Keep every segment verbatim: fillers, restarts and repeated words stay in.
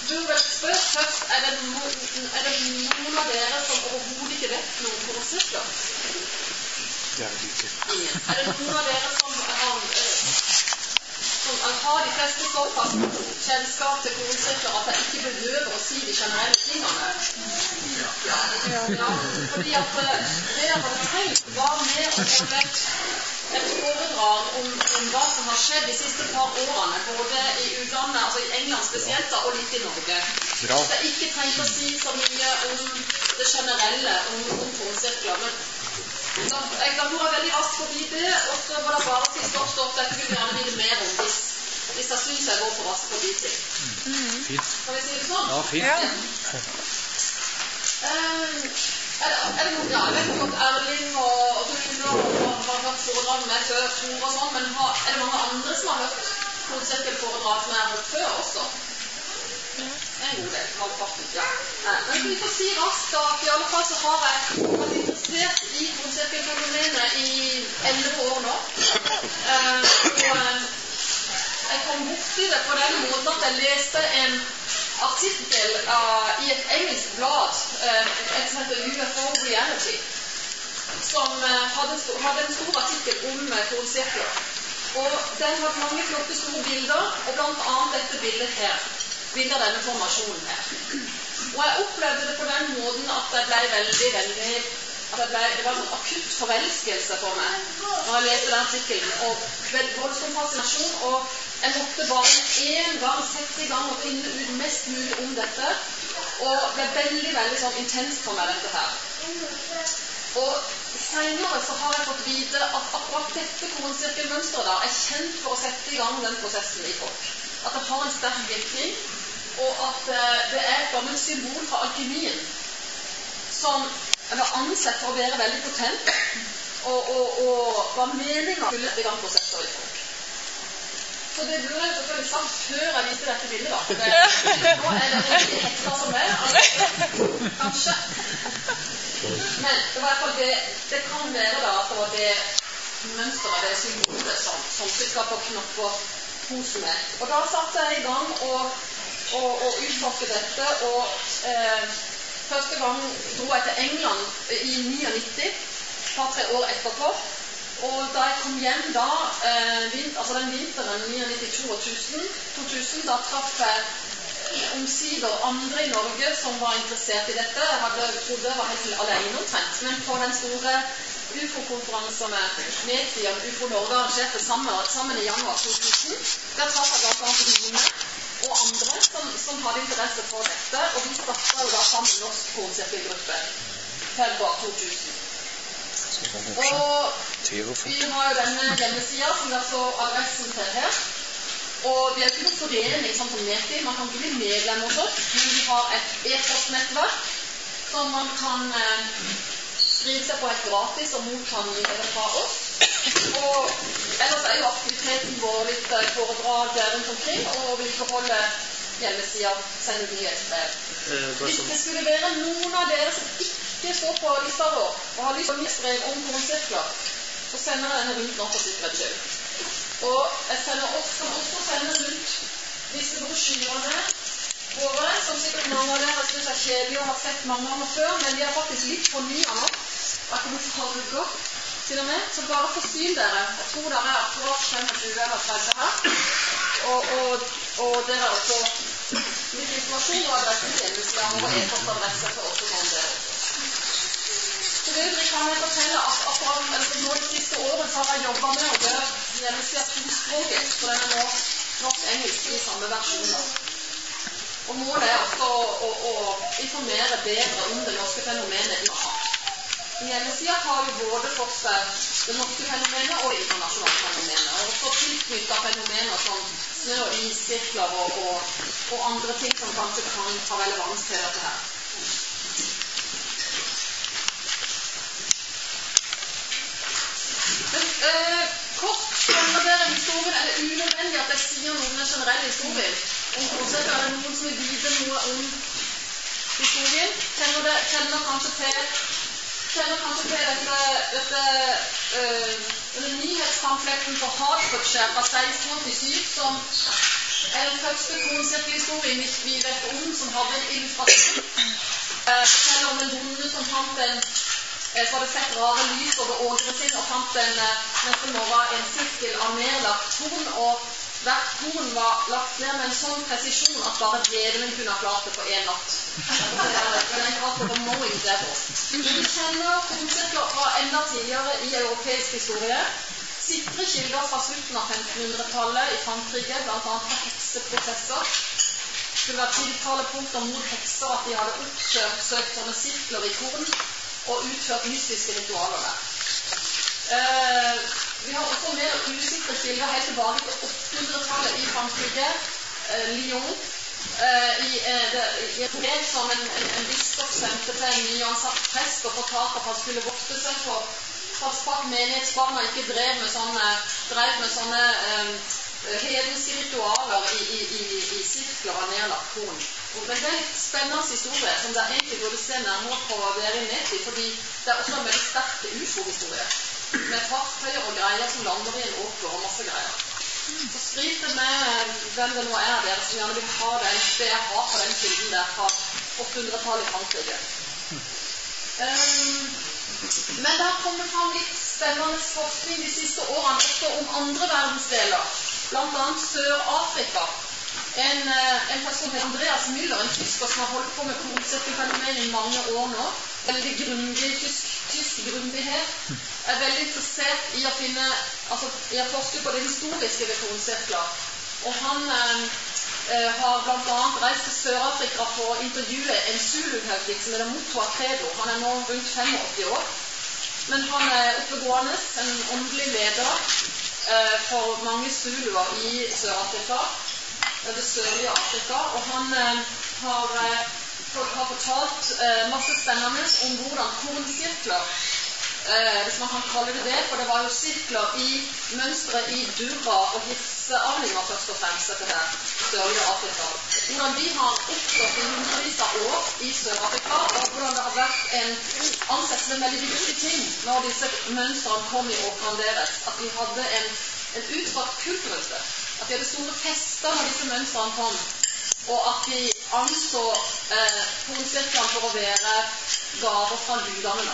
bør vel spørre først, er det, noen, er det noen av dere som overhodet ikke vet noe om kornsirkler? Det er det ikke. Ingen. Er det noen av dere som har, som har de fleste såpass kjennskap til kornsirkler at jeg ikke behøver å si de generelle tingene? Ja. Ja, ja fordi at det jeg hadde tenkt var mer å få et, et foredrag om, om hva som har skjedd de siste par årene, både i utlandet, altså i England spesielt, da, og litt i Norge. Bra. Så jeg ikke tenkte å si så mye om det generelle, om, om kornsirkler, men da, jeg da går jeg veldig raskt forbi det, og så var det bare til stopp, stopp, dette vil jeg gjerne vite mer om hvis, hvis jeg synes jeg går for raskt forbi ting. Mm. Fint. Kan vi si det sånn? Ja, fint. Ja. Um, er, det, er det noen, ja, jeg vet jo at Erling og Rune har hørt foredrag med før, Tor og sånn, men har, er det mange andre som har hørt kornsirkelforedrag som jeg har hørt før også? En god del, halvparten, ja. Men vi får si raskt da, at i alle fall så har jeg vært interessert i kornsirkelfenomenet i elleve år nå. Uh, og jeg kom bort i det på den måten at jeg leste en artikkel uh, i et engelsk blad, uh, et som heter U F O Reality, som uh, hadde, en stor, hadde en stor artikkel om uh, kornsirkler. Og den hadde mange flotte store bilder, og blant annet dette bildet her. Bildet av denne formasjonen her. Og jeg opplevde det på den måten at jeg ble veldig, veldig at jeg ble, det var en sånn akutt forelskelse for meg når jeg leste den artikkelen, og voldsom fascinasjon, og jeg måtte bare en gang sette i gang og finne ut mest mulig om dette, og det ble veldig, veldig sånn intenst for meg dette her. Og senere så har jeg fått vite at akkurat dette kornsirkelmønsteret da er kjent for å sette i gang den prosessen i folk. At det har en sterk virkning, og at uh, det er et gammelt symbol fra alkymien som var ansett for å være veldig potent, og, og, og var meningen å skulle sette i gang prosesser i folk. Så det burde jeg selvfølgelig sagt før jeg viste dette bildet da. Det, nå er det riktig hekla som er, altså, kanskje. Men det var i hvert fall det, det kan være da at det var det mønsteret, det symbolet som, som skal på knopper hos meg. Og da satte jeg i gang og, og, og utforske dette, og eh, første gang dro jeg til England i nittioni, et par-tre år etterpå. Og da jeg kom hjem da, eh, vint, altså den vinteren nittioni til to tusen, da traff jeg omsider andre i Norge som var interessert i dette. Jeg hadde trodde jeg var helt alene omtrent, men på den store U F O-konferansen med Media og U F O Norge arrangerte sammen, sammen i januar to tusen, der traff jeg blant annet Rune og andre som, som hadde interesse for dette, og vi startet jo da sammen en norsk kornsirkelgruppe februar to tusen. Og vi har jo denne hjemmesida som der står adressen til her, og vi er ikke noen forening sånn som Media, man kan ikke bli medlem hos oss, men vi har et e-postnettverk som man kan eh, skrive seg på helt gratis og motta nyheter fra oss. Og ellers er jo aktiviteten vår litt foredrag rundt omkring, og vi forholder hjemmesida, sender nyhetsbrev. Hvis det skulle være noen av dere som ikke står på lista vår og har lyst til å nyhetsbrev om kornsirkler, så sender jeg denne rundt nå for sikkerhets skyld. Og jeg sender også, kan også sende rundt disse brosjyrene våre, som sikkert mange av dere synes er kjedelige og har sett mange ganger før, men de er faktisk litt fornyet nå. Det er kommet farger til og med, så bare forsyn dere. Jeg tror dere er akkurat tjue eller tretti her. Og, og, og dere er også litt informasjon og adresse til hjemmesida og e-postadresse for oss som dere. Så det kan jeg fortelle at akkurat nå de siste årene så har jeg jobbet med å gjøre hjemmesida tospråket, så den er nå norsk-engelsk i samme versjoner. Og målet er også å, å, å informere bedre om det norske fenomenet i Norge. Hjemmesida har jo både for seg det norske fenomenet og det internasjonale fenomenet, og også tilknyttet fenomener som snø- og issirkler og, og, og andre ting som kanskje kan ha relevans til dette her. Men, eh, kort skjønner dere historien, er det unødvendig at jeg sier noe om den generelle historien? Om kornsirkler, er det noen som vil vite noe om historien? Kjenner, det, kjenner kanskje til kjenner kanskje til dette, dette øh, denne nyhetspamfletten for Hertfordshire fra seksten åttisju som er den første kornsirkelhistorien vi vet om som hadde en illustrasjon. Eh, forteller om en bonde som fant en eh, så hadde sett rare lys over ågret sin og fant en, eh, neste morgen en sirkel av nedlagt korn, og hvert korn var lagt ned med en sånn presisjon at bare djevelen kunne ha klart det på en natt. Det er en kalt for mowing devil. Men vi kjenner kornsirkler fra enda tidligere i europeisk historie. Sikre kilder fra slutten av femtenhundretallet i Frankrike, blant annet fra hekseprosesser. Det skulle være tiltalepunkter mot hekser at de hadde oppsøkt sånne sirkler i korn og utført mystiske ritualer der. Eh, vi har også mer usikre kilder helt tilbake til åttehundretallet i Frankrike, eh, Lyon, eh, i, eh, det, i et brev som en, en, en biskop sendte til en nyansatt prest og fortalte at han skulle vokte seg for pass på at menighetsbarna ikke drev med sånne, drev med sånne eh, hedenske ritualer i, i, i, i sirkler av nedlagt korn. Men det er litt spennende historie som det egentlig burde se nærmere på å være i nett i, fordi det er også en veldig sterk U F O-historie med fartøyer og greier som lander i en åker og masse greier. Så skriv det med hvem det nå er dere som gjerne vil ha den, det jeg har på den kilden der fra åttehundretallet i Frankrike. Um, Men det har kommet fram litt spennende forskning de siste årene også om andre verdensdeler, blant annet Sør-Afrika. En, en person heter Andreas Müller, en tysker som har holdt på med kornsirkelfenomen i mange år nå. Veldig grundig, tysk, tysk grundighet. Er veldig interessert i å finne, altså i å forske på det historiske ved kornsirkler. Og han eh, har blant annet reist til Sør-Afrika for å intervjue en Zulu-høvding som heter Moto Akedo. Han er nå rundt femogåtti år. Men han er oppegående, en åndelig leder eh, for mange zuluer i Sør-Afrika, det sørlige Afrika, og han eh, har, eh, har fortalt eh, masse spennende om hvordan kornsirkler, eh, hvis man kan kalle det det, for det var jo sirkler i mønstre i durra og hirseavlinger først og fremst etter det sørlige Afrika. Hvordan de har oppstått i hundrevis av år i Sør-Afrika, og hvordan det har vært en ansett som en veldig viktig ting når disse mønstrene kom i åkrene deres, at de hadde en, en utstrakt kult rundt det. At de hadde store fester når disse mønstrene kom, og at de anså eh, kornsirklene for å være gaver fra gudene.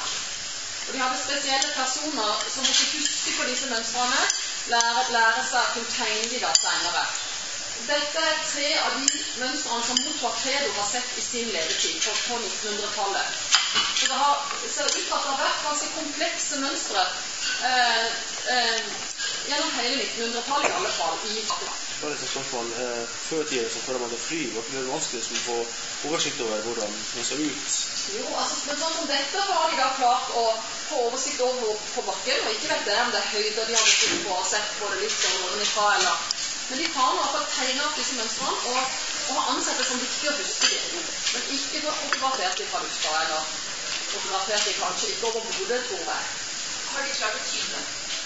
Og de hadde spesielle personer som måtte huske på disse mønstrene, lære, lære seg å kunne tegne de da senere. Dette er tre av de mønstrene som Moto Akedo har sett i sin levetid på, på nittenhundretallet. Så det har, ser ut til at det har vært ganske komplekse mønstre eh, eh, gjennom hele nittenhundretallet i alle fall i Afrika. Bare et spørsmål. Eh, før tiden så føler man det fly. Var det vanskelig å få oversikt over hvordan det så ut? Jo, altså, men sånn som dette har de da klart å få oversikt over på bakken, og ikke vet det om det er høyder de hadde sett på og sett på det litt sånn ovenifra, eller... Men de har nå fått tegnet opp disse mønstrene og, og har ansett det som viktig å huske dem. Men ikke fotografert de fra lufta, eller fotografert de kanskje ikke over hodet, tror jeg. Har de klart å tyde?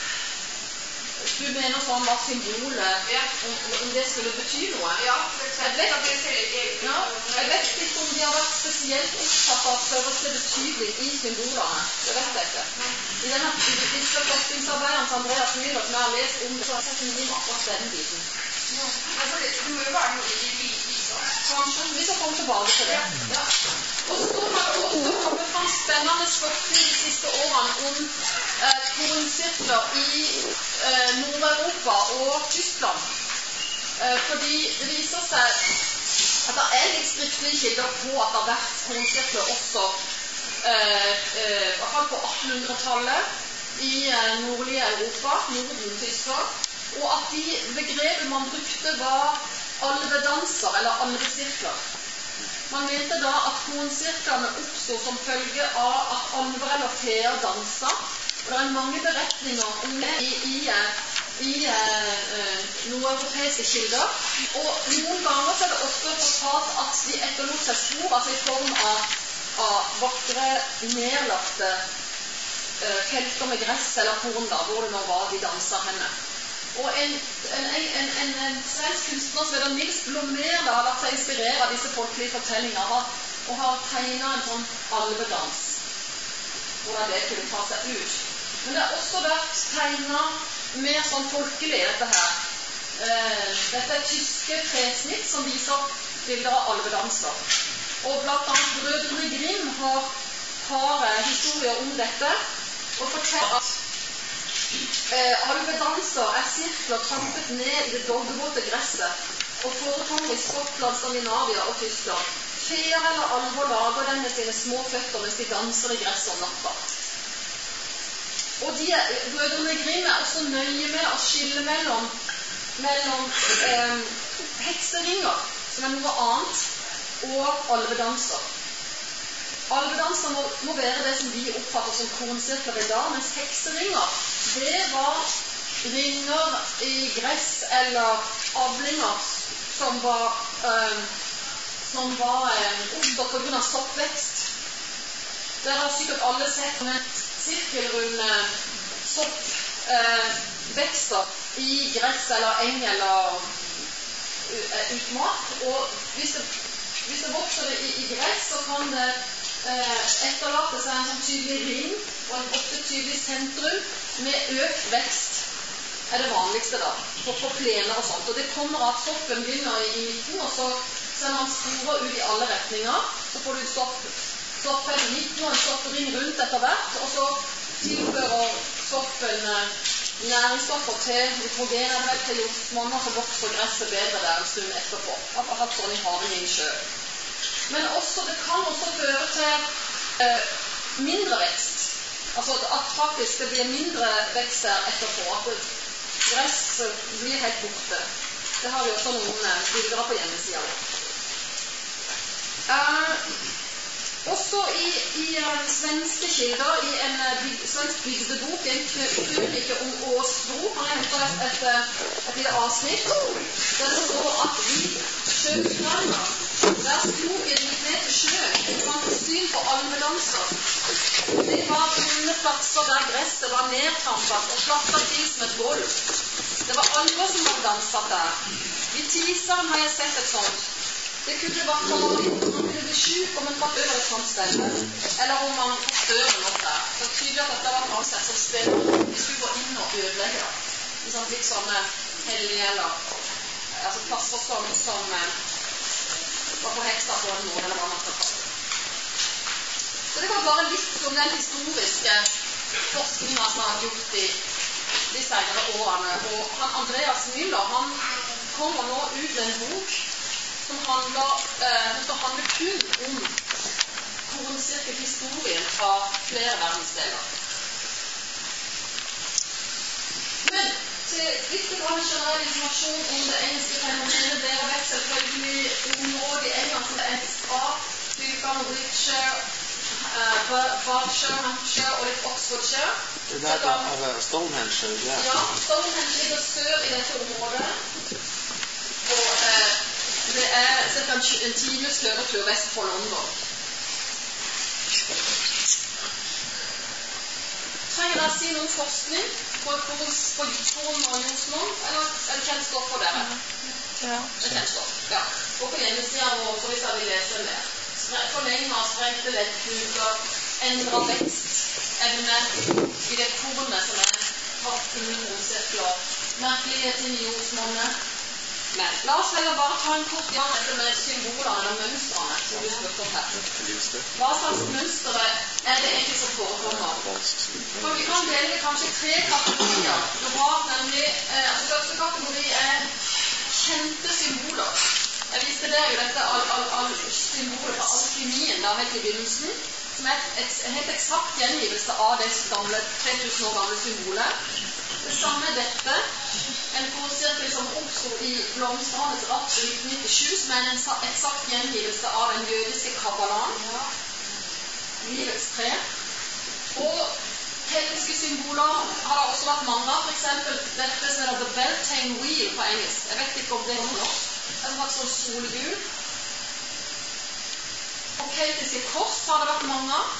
Du mener sånn hva symbolet, ja. om, om det skulle bety noe? Ja, for eksempel jeg vet, at det ser ikke ja, jeg vet ikke om de har vært spesielt opptatt av størrelse betydning i symbolene. Det vet jeg ikke. I denne, i disse forskningsarbeidene til Andreas Müller som jeg har lest om, så har jeg sett mye om akkurat den biten. Ja. Men for det, det må jo være noe de viser oss. Kanskje, vi skal komme tilbake til det. Ja. Og så har det også kommet fram spennende forskning de siste årene om eh, kornsirkler i eh, Nord-Europa og Tyskland. Eh, fordi det viser seg at det er litt skriftlige kilder på at det har vært kornsirkler også eh, eh, i hvert fall på attenhundretallet i eh, nordlige Europa, Norden, Tyskland, og at de begrepene man brukte var alvedanser eller alvesirkler. Man mente da at kornsirklene oppstod som følge av at alver eller feer dansa. Og det er mange beretninger om det i, i, i, i eh, noen europeiske kilder. Og noen ganger så er det også fortalt at de etterlot seg spor, altså i form av, av vakre, nedlagte eh, felter med gress eller korn, da, hvor det nå var de dansa henne. Og en, en, en, en, en svensk kunstner som heter Nils Blommér har latt seg inspirere av disse folkelige fortellinger og, og har tegnet en sånn alvedans. Hvordan det kunne ta seg ut. Men det har også vært tegnet mer sånn folkelig, dette her. eh, dette er tyske tresnitt som viser bilder av alvedanser. Og blant annet Brødrene Grimm har, har eh, historier om dette, og forteller at eh, alvedanser er sirkler trampet ned i det doggevåte gresset, og forekommer i Skottland, Skandinavia og Tyskland. Feer eller alver lager dem med sine små føtter mens de danser i gresset om natta. Og de er, Brødrene Grimm er også nøye med å skille mellom, mellom eh, hekseringer, som er noe annet, og alvedanser. Alvedanser må, må være det som vi oppfatter som kornsirkler i dag, mens hekseringer, det var ringer i gress eller avlinger som var, øh, som var øh, oppstått på grunn av soppvekst. Dere har sikkert alle sett en sirkelrunde soppvekster øh, i gress eller eng eller øh, utmark. Og hvis det, hvis det vokser det i, i gress, så kan det øh, etterlate seg en sånn tydelig ring og en ofte tydelig sentrum med økt vekst. Er det vanligste da, på, på plener og sånt. Og det kommer at soppen begynner i midten, og så sender man sporer ut i alle retninger. Så får du en sopp, soppfell i midten og en soppring rundt etter hvert, og så tilfører soppen næringsstoffer til nitrogen, er det vel til jordsmonner, så vokser gresset bedre der en stund etterpå. Jeg har hatt sånn i hagen selv. Men også, det kan også føre til eh, mindre vekst. Altså at faktisk det blir mindre vekst her etterpå, at det, gress blir helt borte. Det har vi også noen bilder på hjemmesiden. Uh, også i, i uh, svenske kilder, i en uh, byg, svensk bygdebok, en krønike om Åsbro, har jeg hentet et, et, et lite avsnitt, der det står at vi sjøskrønner, der skogen gikk ned til sjøen, det var et syn på alvedanser. Det var runde plasser der gresset var nedtrampet og flattet til som et gulv. Det var alver som var danset der. I Tiseren har jeg sett et sånt. Det kunne vært farlig, man kunne bli syk om man var over et sånt sted, eller om man fikk døren opp der. Så tydelig at dette var ansett som sted vi skulle gå inn og ødelegge da. I sånn litt sånne hellige eller altså plasser som, som eh, var på heksa på en måte, eller hva man skal kalle det. Så det var bare litt om den historiske forskningen som har gjort i de senere årene. Og han, Andreas Müller, han kommer nå ut med en bok som handler, eh, som handler kun om kornsirkelhistorien fra flere verdensdeler. Men til litt generell informasjon om det engelske fenomenet, dere vet selvfølgelig området i England som det er fra fylkene Wiltshire, uh, Berkshire, Hampshire og litt Oxfordshire. Det er der av Stonehenge, ja. Ja, Stonehenge ligger sør i dette området. Og uh, det er ca. en times kjøretur vest for London. Trenger dere å si noen forskning på korn og jordsmonn, eller er det kjent stoff for dere? Ja. Det er kjent stoff, ja. Og på hjemmesiden vår, så hvis jeg vil lese mer. Forlenger, sprengte leddkuker, endret vekstevne i det kornet som er hatt under kornsirkler, merkeligheter i jordsmonnet. Men la oss heller bare ta en kort gang etter med symbolene eller mønstrene som du spurte om her. Hva slags mønstre er det egentlig som forekommer? For vi kan dele kanskje tre kategorier. Du har nemlig, eh, altså første kategori er kjente symboler. Jeg viste dere jo dette al, al, al, symbolet fra alkymien da helt i begynnelsen, som er et, et helt eksakt gjengivelse av det gamle, tre tusen år gamle symbolet. Det samme er dette, en kornsirkel som oppstod i blomstrenes ratt i nitten nittisju, som er en eksakt gjengivelse av den jødiske kabbalaen, livets tre. Og helliske symboler har det også vært mange av, for eksempel dette som heter The Beltane Wheel på engelsk. Jeg vet ikke om det er noe norsk. Det har vært sånn solgul. Og keltiske kors har det vært mange av.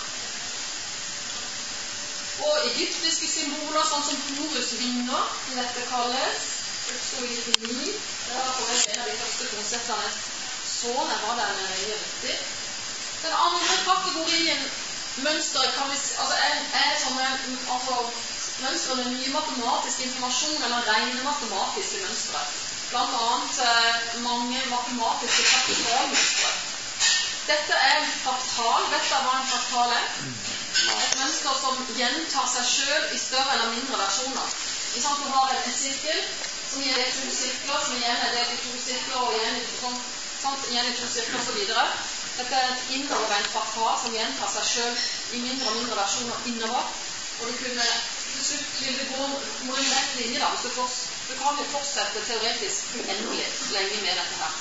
Og egyptiske symboler, sånn som Horus vinger, som dette kalles. Det stod i nittioni. Det var på en av de første konseptene. Så det var den riktig. Den andre kategorien mønster kan vi, altså er, er sånne altså, mønstre med mye matematisk informasjon eller rene matematiske mønstre. blant annet eh, mange matematiske fraktalmønstre. Dette er en fraktal. Vet dere hva en fraktal er? Et mønster som gjentar seg selv i større eller mindre versjoner. I sånn at du har en sirkel som gir deg to sirkler, som igjen er delt i to sirkler, og igjen i sånn, sånn, igjen i to sirkler og så videre. Dette er et innovervendt fraktal som gjentar seg selv i mindre og mindre versjoner innover. Og du kunne til slutt vil det gå mot en rett linje da, hvis du, fors, du kan jo fortsette teoretisk uendelig lenge med dette her.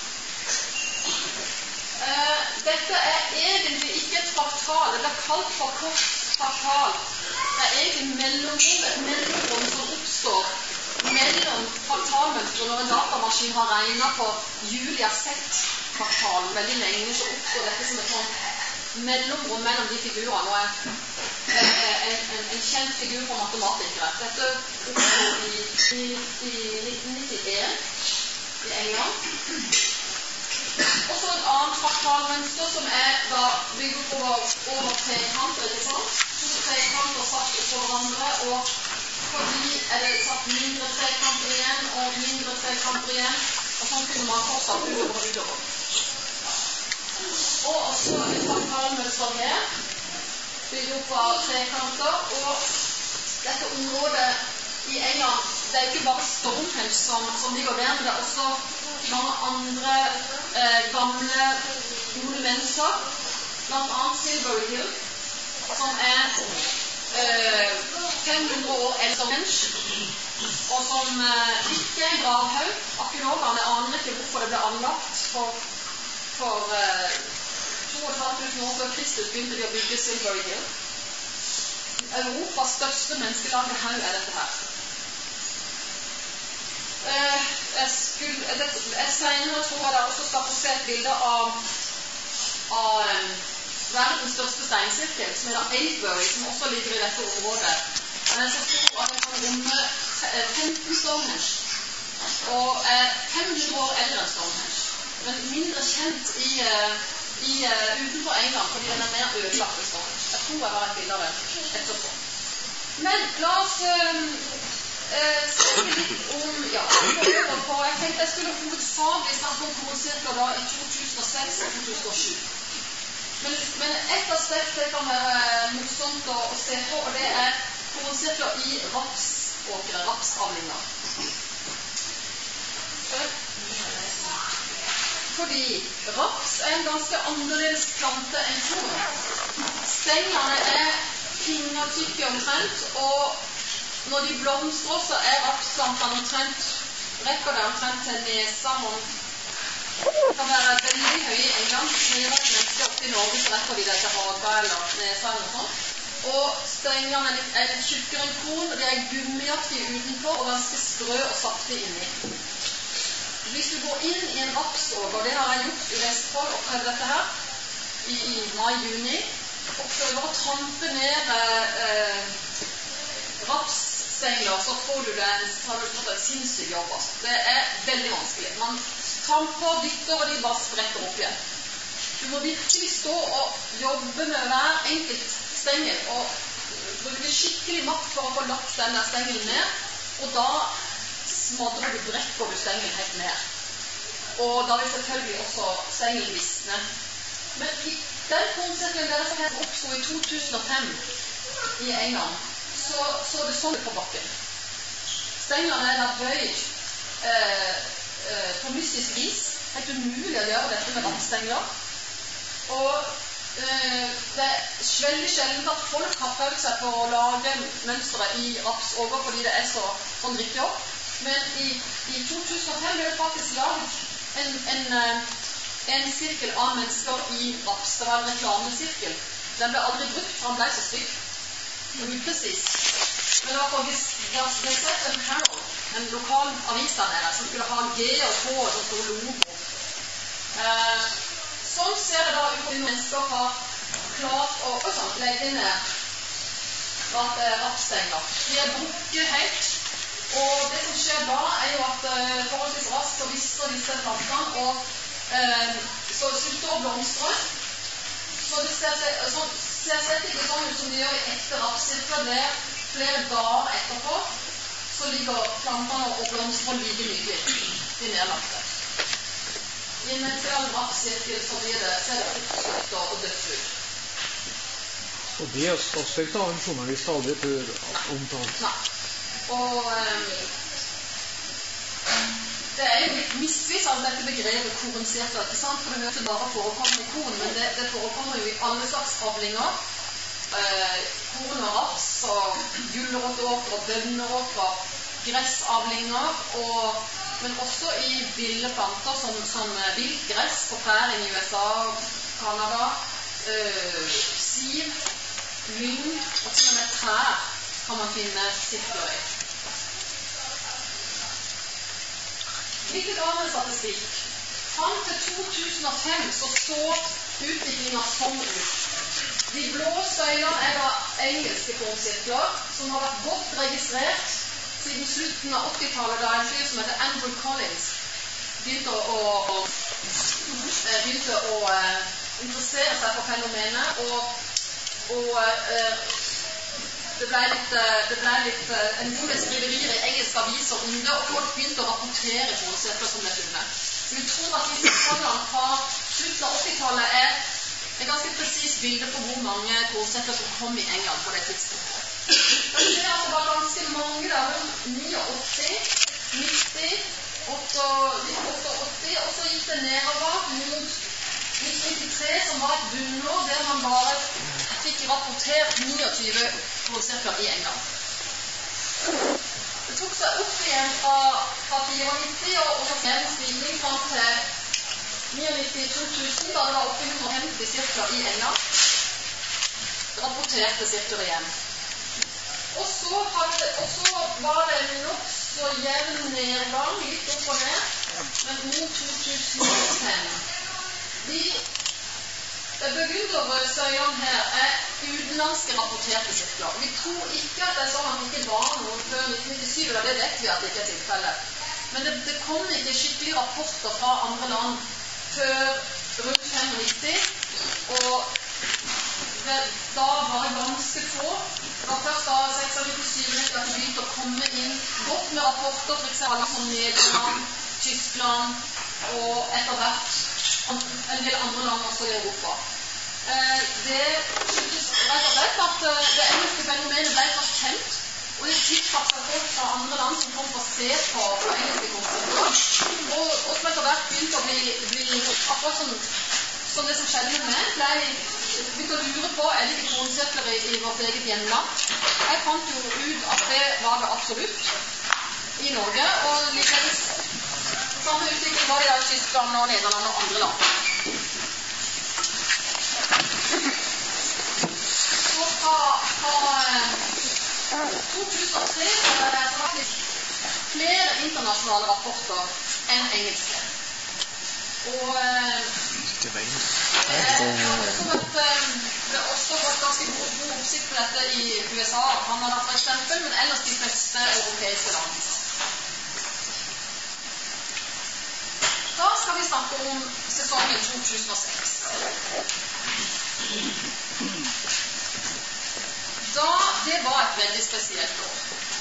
Uh, dette er egentlig ikke et fraktal, det blir kalt for kort fraktal. Det er egentlig mellomrom, mellomrom som oppstår mellom fraktalmønstre. Når en datamaskin har regnet på Julia Z-fraktalen veldig lenge, så oppstår dette som et sånt mellomrom mellom de figurene. Og er en, en, en kjent figur for matematikere. Dette oppstår i, i, i nitten nittien i England. Og så et annet fraktalmønster som er da bygget på over trekanter, ikke sant? To trekanter satt oppå hverandre, og for de er det satt mindre trekanter igjen, og mindre trekanter igjen, og sånn kunne man fortsatt utover og utover. Og også et fraktalmønster her, bygget opp av trekanter, og dette området i England, det er ikke bare Stonehenge som, som ligger der, men det er også mange andre eh, gamle monumenter, blant annet Silbury Hill, som er eh, fem hundre år eldre Stonehenge, og som eh, ikke er en gravhaug. Arkeologene aner ikke hvorfor det ble anlagt for, for eh, to og et halvt tusen år før Kristus begynte de å bygge Silbury Hill. Europas største menneskelagde haug er dette her. Uh, jeg, skulle, det, jeg senere tror jeg da også skal få se et bilde av, av um, verdens største steinsirkel, som heter Avebury, som også ligger i dette området. Den er så stor at den kan romme femten Stonehenge, og er fem hundre år eldre enn Stonehenge, men mindre kjent i, uh, i, uh, utenfor England, fordi den er mer ødelagt enn Stonehenge. Jeg tror jeg har et bilde av den etterpå. Men la oss um, Uh, snakke litt om, ja, på, jeg tenkte jeg skulle hovedsakelig snakke om koronsirkler da i to tusen og seks og to tusen og sju. Men, men et aspekt det kan være morsomt å, å se på, og det er koronsirkler i rapsåkere, rapsavlinger. Fordi raps er en ganske annerledes plante enn korn. Stenglene er fingertykke omtrent, og når de blomstrer, så er rapsplantene omtrent, rekker det omtrent til nesa. Man kan være veldig høy i England, høyere enn mennesker oppe i Norge, så rekker de det til haga eller nesa eller noe sånt. Og stengene er litt, er litt tjukkere enn korn, og de er gummiaktige utenpå og ganske sprø og saftig inni. Hvis du går inn i en rapsåker, og det har jeg gjort i Vestfold og prøvd dette her, i, i mai-juni, og prøver å trampe ned eh, rapsstengler, så får du det en, en sinnssyk jobb. Altså. Det er veldig vanskelig. Man tramper, dytter, og de bare spretter opp igjen. Du må virkelig stå og jobbe med hver enkelt stengel, og bruke skikkelig makt for å få lagt den der stengelen ned, og da smadrer du, brekker du stengelen helt ned. Og da vil selvfølgelig også stengelen visne. Men i den kornsirkelen der som oppstod i to tusen og fem i England, så, så det sånn på bakken. Stenglene er da bøyd eh, eh, på mystisk vis. Helt umulig å gjøre dette med rapsstengler. Og eh, det er veldig sjelden at folk har prøvd seg på å lage mønstre i rapsåker fordi det er så, sånn riktig opp. Men i, i to tusen og fem ble det faktisk laget en, en, en sirkel av mennesker i raps. Det var en reklamesirkel. Den ble aldri brukt, for han ble så stygg. Uprecis. Men det var faktisk sett en Herald, en lokal avis der nede, som skulle ha G og K og sånn stor logo. Eh, sånn ser det da ut at mennesker har klart å sånn, legge ned rapsstenger. De er brukket helt, og det som skjer da er jo at eh, forholdsvis raskt så visser disse plantene, og eh, så slutter å blomstre. Så det ser seg, så, ser seg ikke sånn ut som de gjør i ekte rapssirkler. Det er flere dager etterpå, så ligger plantene og blomstrer like mye. de nedlagte. I en mental maktsirkel så blir det selvutflukter og dødsflukt. Og det aspektet av en journalist aldri bør omtales. Nei. Og um, det er jo litt misvisende dette begrepet kornsirkler, ikke sant? For det høres jo bare forekommer i korn, men det, det forekommer jo i alle slags avlinger. Eh, korn og raps og gulrotåker og bønneråker, gressavlinger, og, men også i ville planter som, som viltgress på prærien i U S A, Canada, eh, siv, lyng og til og med trær kan man finne sirkler i. Litt gammel statistikk. Fram til to tusen og fem så så utviklingen sånn ut. De blå søylene er da engelske kornsirkler som har vært godt registrert siden slutten av åttitallet, da en fyr som heter Andrew Collins begynte å, å, å, begynte å uh, interessere seg for fenomenet, og, og uh, det ble litt, det ble litt en god del skriverier i engelske aviser om det, og folk begynte å rapportere kornsirkler som ble funnet. Så vi tror at disse tallene fra slutten av åttitallet er et ganske presist bilde på hvor mange kornsirkler som kom i England på det tidspunktet. Det ser altså bare ganske mange der, åttini, nitti, åttiåtte, og så gikk det nedover mot nitten nittitre, som var et bunnår der man bare fikk rapportert niogtyve kornsirkler i England. Det tok seg opp igjen fra, fra nittifire, og, og så ble en stigning fram til nittini to tusen, da det var åtte hundre og femti sirkler i England. Rapporterte sirkler igjen. Og så, hadde, og så var det nok så jevn nedgang, litt opp og ned, men mot to tusen og fem. De Burgundersøylene her er utenlandske rapporterte sirkler. Vi tror ikke at det er sånn at det ikke var noe før nitten nittisyv, eller det vet vi at det ikke er tilfellet. Men det, det kom ikke skikkelig rapporter fra andre land før rundt nittifem, og det, da var det ganske få. Det var først da nittiseks at det begynte å komme inn godt med rapporter, for eksempel som Nederland, Tyskland og etter hvert en del andre land også i Europa. Eh, det skyldes rett og slett at det engelske fenomenet ble først kjent, og det tiltakket folk fra andre land som kom for å se på, på engelske kornsirkler, og, og som etter hvert begynte å bli, bli akkurat som, som det som skjedde med meg, ble begynte å lure på, er det ikke kornsirkler i, i vårt eget hjemland? Jeg fant jo ut at det var det absolutt i Norge, og likevel samme utvikling var det i Tyskland og Nederland og andre land. Så fra, fra to tusen og tre er det faktisk flere internasjonale rapporter enn engelske. Og det er også vært, det er også vært ganske god, god oppsikt på dette i U S A og Canada for eksempel, men ellers de fleste europeiske land. Da skal vi snakke om sesongen to tusen og seks. Da, det var et veldig spesielt år.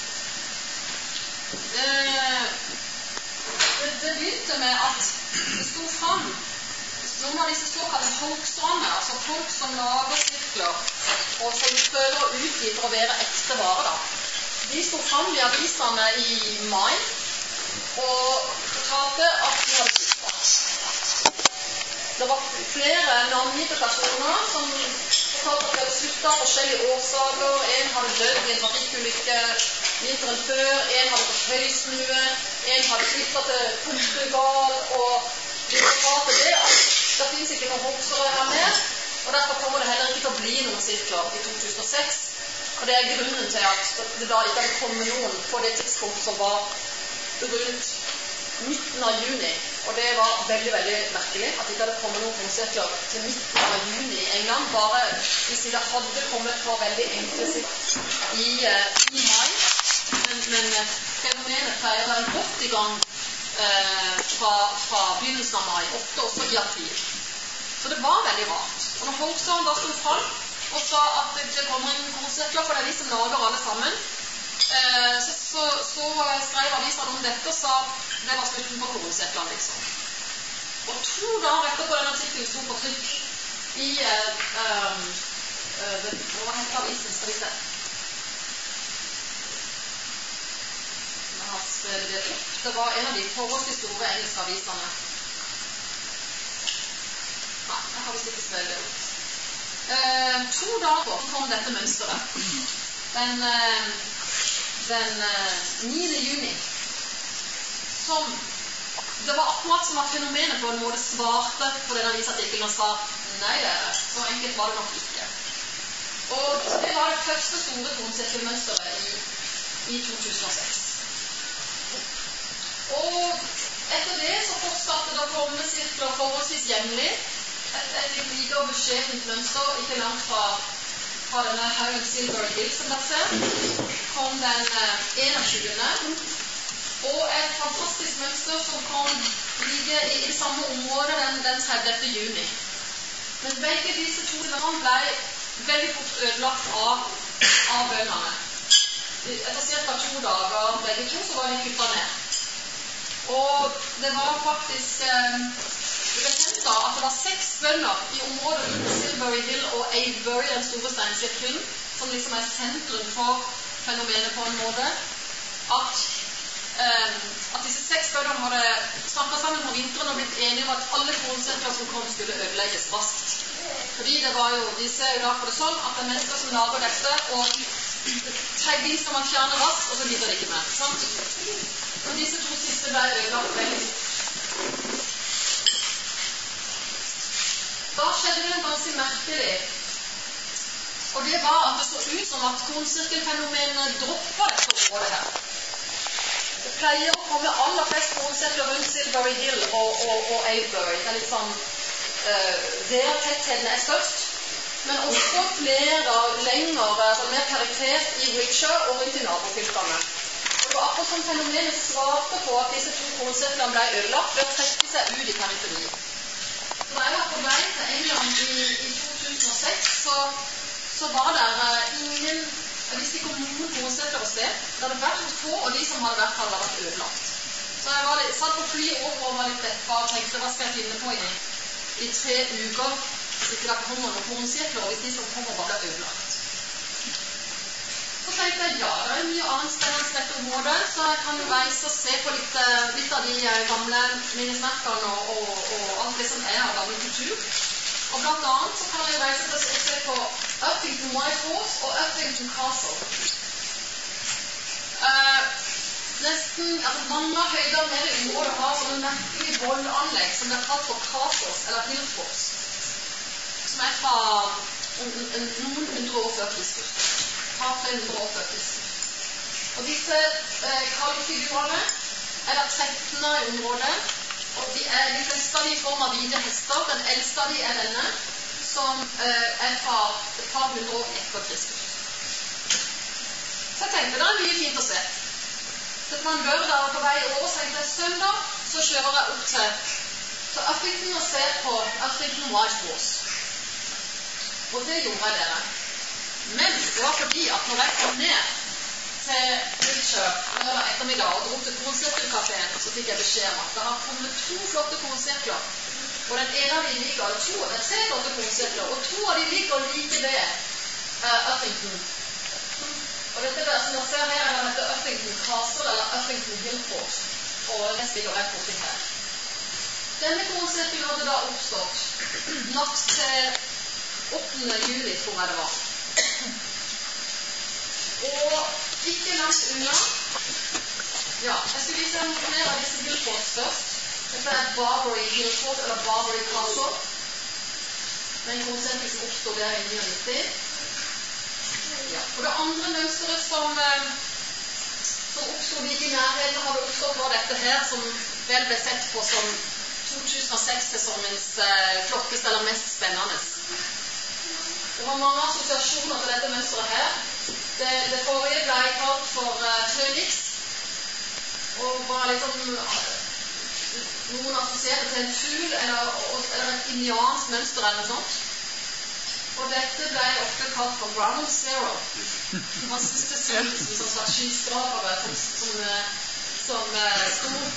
Det, det, det begynte med at det sto fram noen av disse såkalte hoaxerne, altså folk som lager sirkler, og som prøver å utgi for å være ekte varer da. De sto fram i avisene i mai, og fortalte at de hadde sluttet. Det var flere navngitte personer som fortalte at de hadde sluttet av forskjellige årsaker. En hadde dødd i en trafikkulykke vinteren før, en hadde fått høysnue, en hadde flyttet til Portugal, og de fortalte det at det finnes ikke noen hoaxere her med, og derfor kommer det heller ikke til å bli noen sirkler i to tusen og seks. Og det er grunnen til at det da ikke hadde kommet noen på det tidspunktet som var rundt midten av juni. Og det var veldig, veldig merkelig at det ikke hadde kommet noen kornsirkler til midten av juni i England, bare hvis de hadde kommet på veldig enkle sirkler i, uh, i mai. Men, men fenomenet pleier å være godt i gang uh, fra, fra begynnelsen av mai, ofte også i april. Så det var veldig rart. Og når hoaxeren da stod fram og sa at det kommer en kornsirkler, for det er de som lager alle sammen, uh, så, så, så skrev avisene om dette og sa det var slutten på kornseklene, liksom. Og to dager etterpå den artikkelen sto på trykk i uh, um, uh, det, hva heter avisen, skal vi se. Jeg har skrevet det opp. Det var en av de forholdsvis store engelske avisene. Nei, jeg har vist ikke skrevet det opp. Uh, to dager så kom dette mønsteret. Den, uh, den uh, niende juni, som det var akkurat som at fenomenet på en måte svarte på den avisartikkelen og sa nei, dere, så enkelt var det nok ikke. Og det var det første store kornsekelmønsteret i, i to tusen og seks. Og etter det så fortsatte det å komme sirkler forholdsvis jevnlig. Et, et litt like og beskjedent mønster, ikke langt fra, fra denne haugen Silbury Hill, som dere ser, kom den enogtyvende Og et fantastisk mønster som kom ligge i, i det samme området den, den tredje juni. Men begge disse to mønstrene ble veldig fort ødelagt av, av bøndene. Etter ca. to dager begge to, så var de kuttet ned. Og det var faktisk eh, det ble kjent da at det var seks bønder i området Silbury Hill og Avebury, den store steinsirkelen, som liksom er sentrum for fenomenet på en måte, at Um, at disse seks bøndene hadde snakket sammen om vinteren og blitt enige om at alle kornsirkler som kom skulle ødelegges raskt. Fordi det var jo, de ser jo da for det sånn at det er mennesker som lager dette, og tagging skal man fjerne raskt, og så gidder det ikke mer. Sant? Og disse to siste ble ødelagt veldig. Da skjedde det ganske merkelig. Og det var at det så ut som at kornsirkelfenomenene droppet dette området her. Det pleier å komme aller flest kornsirkler rundt Silbury Hill og, og, og Avebury. Det er litt sånn uh, der tettheten er størst. Men også flere lenger, altså mer perifert i Wiltshire og rundt i nabofylkene. Og det var akkurat som fenomenet svarte på at disse to kornsirklene ble ødelagt ved å trekke seg ut i periferien. Så da jeg var på vei til England i, i to tusen og seks, så, så var det uh, ingen... Jeg visste ikke om noen kornsirkler å se. Det hadde vært få, og de som hadde vært hadde vært ødelagt. Så jeg var litt, satt på flyet over og var litt deppa og tenkte hva skal jeg finne på i, i tre uker hvis ikke det kommer noen kornsirkler, og hvis de som kommer bare er ødelagt. Så tenkte jeg ja, det er mye annet spennende i dette området, så jeg kan jo reise og se på litt, litt av de gamle minnesmerkene og, og, og alt det som er av gammel kultur. Og blant annet så kan jeg reise til å se på Uffington White Horse og Uffington Castle. Uh, nesten, altså mange av høyder nede i området har sånne merkelige voldanlegg som er kalt for castles eller hillforts, som er fra en, en, noen hundre år før Kristus. Fra tre hundre år før Kristus. Og disse uh, kalvfigurene er det trettende i området. Og de, er, de fleste av de i form av hvite hester. Den eldste av de er denne, som eh, er fra et par hundre år etter Kristus. Så jeg tenkte, det er mye fint å se. Så på en lørdag på vei over, så tenkte jeg søndag, så kjører jeg opp til, til Uffington og ser på Uffington White Horse. Og det gjorde jeg dere. Men det var fordi at når jeg kom ned til Wiltshire lørdag ettermiddag og dro til kornsirkelkaféen, så fikk jeg beskjed om at det har kommet to flotte kornsirkler. Og den ene av de ligger, eller to, det er tre flotte kornsirkler, og to av de ligger like ved uh, Uffington. Og dette der som dere ser her, er dette Uffington Castle, eller Uffington Hillfort, og det ligger rett borti her. Denne kornsirkelen hadde da oppstått natt til åttende juli, tror jeg det var. Og ikke langt unna. Ja, jeg skulle vise en flere av disse Hillforts først. Dette er Barbary Hillfort, eller Barbary Castle. Det er en kornsirkel som oppstod der i nittini. Ja. Og det andre mønsteret som, som oppstod like i nærheten hadde oppstått, var dette her, som vel ble sett på som to tusen og seks-sesongens eh, flotteste eller mest spennende. Det var mange assosiasjoner til dette mønsteret her. Det, det forrige ble kalt for uh, Phoenix, og var liksom noen assosierer til en fugl eller, eller et indiansk mønster eller noe sånt. Og dette ble ofte kalt for Ground Zero. Man synes det ser ut som en slags skyskrapere som, som, som uh, sto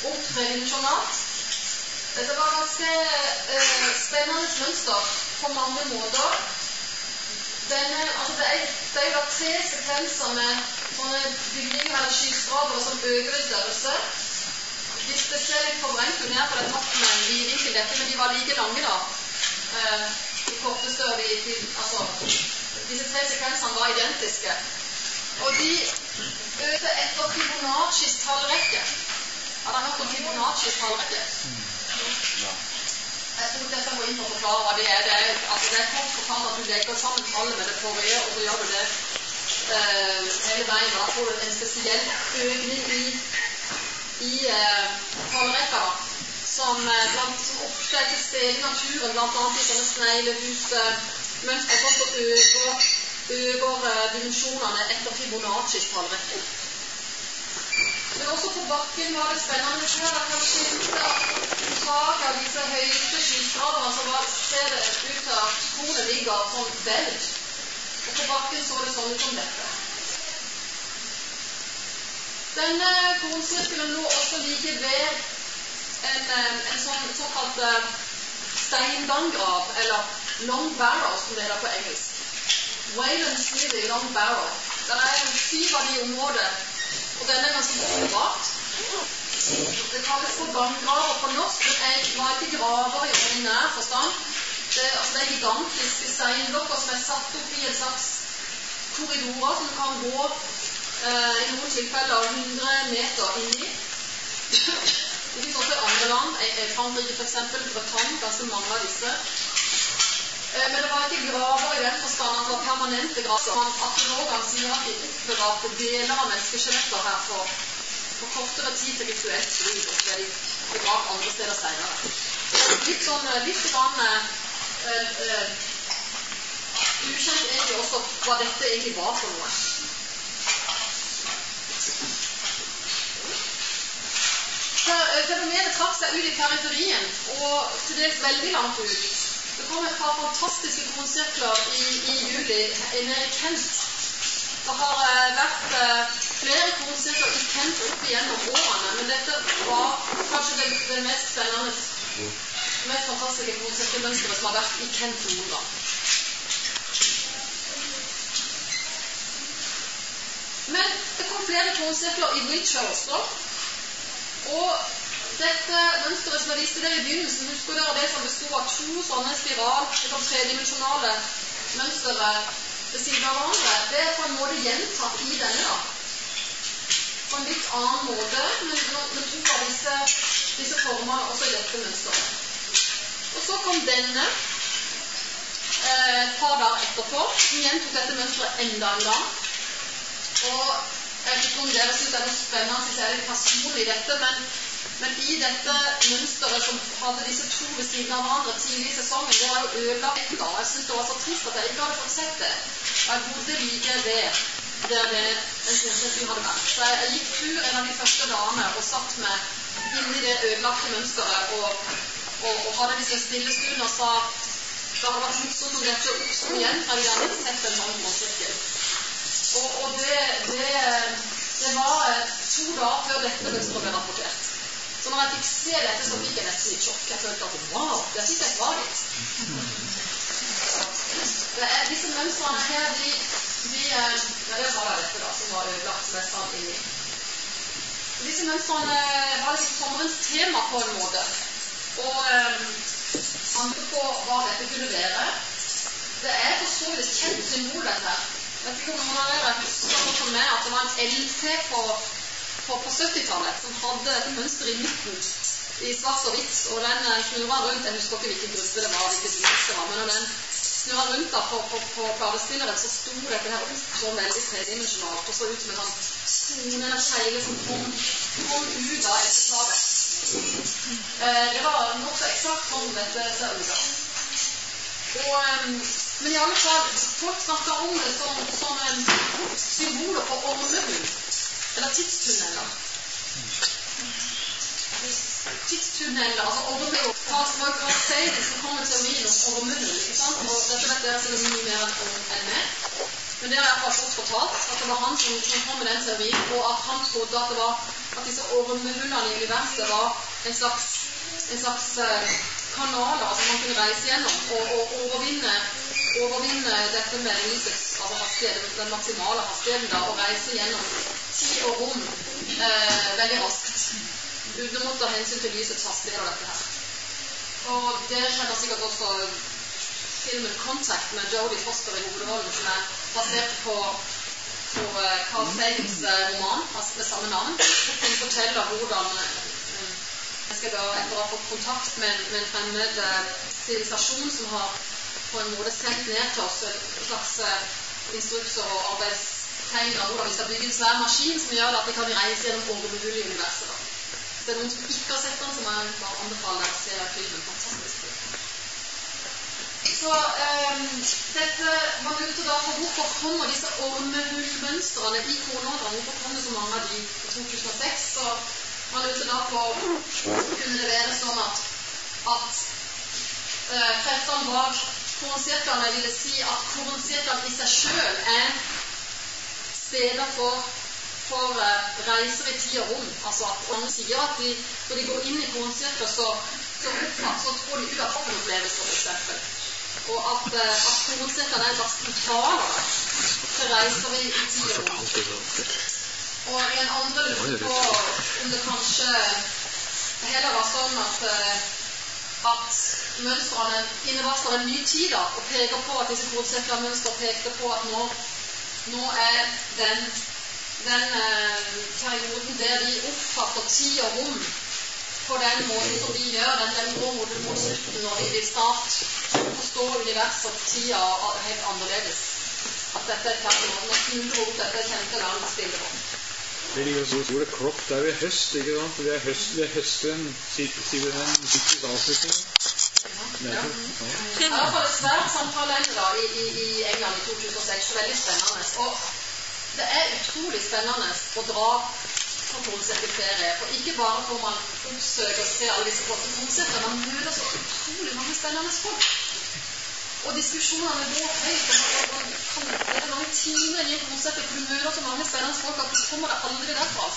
om tredimensjonalt. Det var ganske eh, spennende mønster på mange måter. Denne, altså det, er, det er jo da tre sekvenser med sånne bygninger eller skyskrapere som øker i størrelse. De det ser litt forbrengt ut ned på den toppen med en viding til dette, men de var like lange da. Eh, de korteste og de, de, altså, disse tre sekvensene var identiske. Og de økte etter Fibonaccis tallrekke. Har dere hørt om Fibonaccis tallrekke? Ja. Jeg tror ikke jeg skal gå inn og forklare hva det er. Det er, altså det er kort fortalt at du legger sammen tallet med det forrige, og så gjør du det eh, hele veien. Og da får du en spesiell økning i, i eh, tallrekka, som, eh, blant, som ofte er til stede i naturen, blant annet i sånne sneglehus, eh, mønster sånn som øker, øker eh, dimensjonene etter Fibonaccis tallrekken. Men også på bakken var det spennende her. Da kan skimte at tak av disse høyeste skyskraperne så var, ser det ut til at skoene ligger sånn velg. Og på bakken så det sånn ut som dette. Denne kornsirkelen lå også like ved en, en sånn såkalt steinganggrav, eller long barrow som det heter på engelsk. Wayland Smithy Long Barrow. Der er syv av de områder. Og denne er ganske sårbart. Det kalles for ganggraver på norsk, men jeg var ikke graver i ordinær forstand. Det, altså det er gigantiske steinblokker som er satt opp i en slags korridorer som kan gå eh, i noen tilfeller hundre meter inni. Det finnes også i andre land, i Frankrike for eksempel, Bretagne, ganske mange av disse. Eh, men det var ikke graver i den forstand at det var permanente graver. Arkeologene sier at de oppbevarte deler av menneskeskjeletter her for, for kortere tid til rituelt bruk, og så er de begravd andre steder senere. Litt sånn, litt grann eh, eh, ukjent egentlig også hva dette egentlig var for noe. Fenomenet trakk seg ut i periferien, og til dels veldig langt ut. Det kom et par fantastiske kornsirkler i, i juli nede i Kent. Det har eh, vært eh, flere kornsirkler i Kent opp igjennom årene, men dette var kanskje det, det mest spennende, det mest fantastiske kornsirkelmønsteret som har vært i Kent noen gang. Men det kom flere kornsirkler i Wiltshire også, og dette mønsteret som jeg viste dere i begynnelsen, husker dere det som bestod av to sånne spiral, liksom tredimensjonale mønstere ved siden av hverandre. Det er på en måte gjentatt i denne da. På en litt annen måte, men med to av disse, disse formene også i dette mønsteret. Og så kom denne eh, et par dager etterpå, som gjentok dette mønsteret enda en gang. Og jeg vet ikke om dere synes det er noe spennende, synes jeg er litt personlig i dette, men Men i dette mønsteret som hadde disse to ved siden av hverandre tidlig i sesongen, det var jo ødelagt etter da. Jeg synes det var så trist at jeg ikke hadde fått sett det. Og jeg bodde like ved der det en kornsirkel hadde vært. Så jeg, jeg gikk tur en av de første dagene og satt meg inn i det ødelagte mønsteret og, og, og hadde disse stillestunden og sa det hadde vært morsomt om dette oppstod igjen, for jeg hadde ikke sett en sånn kornsirkel. Og, og det, det, det var to dager før dette mønsteret ble rapportert. Så når jeg fikk se dette, så fikk jeg nesten litt sjokk. Jeg følte at wow, det synes jeg var litt. Det er, disse mønstrene her, de, de ja, det var da dette da, som var ødelagt mest sant inni. Disse mønstrene var liksom sommerens tema på en måte. Og um, andre på hva dette kunne være. Det er for så vidt kjent symbol dette her. Jeg vet ikke om noen av dere husker for meg at det var en L T på på, på syttitallet, som hadde et mønster i midten i svart og hvitt, og den snurra rundt, jeg husker ikke hvilken gruppe det var, hvilket vis det var, men når den snurra rundt da på, på, på pladespilleren, så sto dette her opp så veldig tredimensjonalt, og så ut som en sånn stone eller seile som kom, kom ut av etter slaget. Eh, det var nok så eksakt sånn dette ser ut da. Og, um, men i alle fall, folk snakket om det som, som en symboler på ormehund, eller tidstunneler. Tidstunneler, altså ormehund. Carl Sagan som kommer til å gi noen ormehund, ikke sant? Og dette vet jeg sikkert mye mer enn meg. Men det har jeg iallfall fått fortalt, at det var han som, som kom med den teorien, og at han trodde at det var at disse ormehullene i universet var en slags, en slags kanaler, altså man kunne reise gjennom og, og overvinne, overvinne dette med lysets, altså hastighet, den maksimale hastigheten da, og reise gjennom tid og rom eh, veldig raskt, uten å måtte ha hensyn til lysets hastighet og dette her. Og det kjenner sikkert også filmen Contact med Jodie Foster i hovedrollen, som er basert på, på Carl Sagans roman med samme navn, som forteller hvordan jeg skal da etter å ha fått kontakt med, med en fremmed sivilisasjon som har på en måte sendt ned til oss en slags instrukser og arbeidstegner av hvordan vi skal bygge en svær maskin som gjør at vi kan reise gjennom ormehull i universet da. Det er noen som ikke har sett den, som jeg bare anbefaler å se filmen. Fantastisk. Så um, dette, man lurte da på hvorfor kommer disse ormehullmønstrene i kronordene, hvorfor kommer så mange av de i to tusen og seks, så man lurte da på kunne det være sånn at, at uh, kreftene bak koronsirklene ville si at koronsirklene i seg selv er steder for for uh, reiser i tid og rom. Altså at mange sier at de, når de går inn i koronsirkler, så, så, så får de ut av kroppenopplevelser, for eksempel. Og at, uh, at koronsirklene er en slags portaler til reiser i, i tid og rom. Og en andre lurer på om det kanskje heller var sånn at, uh, at mønstrene innevarsler en ny tid da, og peker på at disse koronsirklermønstre pekte på at nå, nå er den den eh, perioden der de oppfatter tid og rom på den måten som de gjør, den, den går mot, mot slutten når de vil snart forstå universet og tida helt annerledes. At dette er klart noe, når snunder opp dette kjente landsbildet vårt. Det ligger så ordet kropp, det er jo høst, ikke sant? Det er høst, det er høsten, sier vi den sikkert avslutningen. Ja. Ja. Det er i hvert fall et svært samtaleemne da, i, i, i England i to tusen og seks, veldig spennende. Og det er utrolig spennende å dra på koronsirkelferie, for ikke bare får man oppsøke og se alle disse flotte konseptene, man møter så utrolig mange spennende folk. Og diskusjonene går høyt, og man kan leve mange timer i en konsert, for du møter så mange spennende folk at du kommer deg aldri derfra.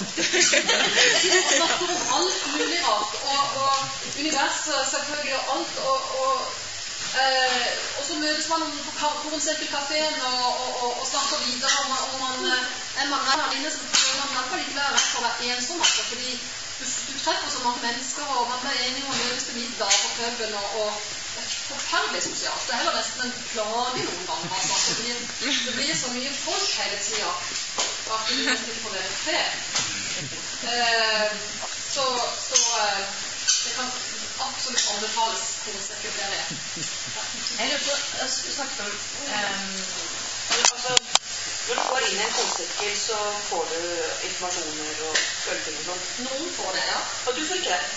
De snakker om alt mulig rart, og, og universet selvfølgelig og alt, og, og Eh, og så møtes man på koronsirkelkaféen og, og, og, og snakker videre om, om man er man er inne, så føler man derfor ikke være rett for å være ensom, altså, fordi du, du treffer så mange mennesker, og man blir enige om å møtes til middag på puben, og, og det er forferdelig sosialt. Det er heller nesten en plage noen ganger, altså. Det blir, det blir så mye folk hele tiden, at du ikke får være fred. Eh, så, så eh, det kan absolutt anbefales koronsirkelferie. Jeg lurer på, du snakket om um, altså, når du går inn i en koronsirkel, så får du informasjoner og føleting og sånt. Noen får det, ja. Og du får ikke det?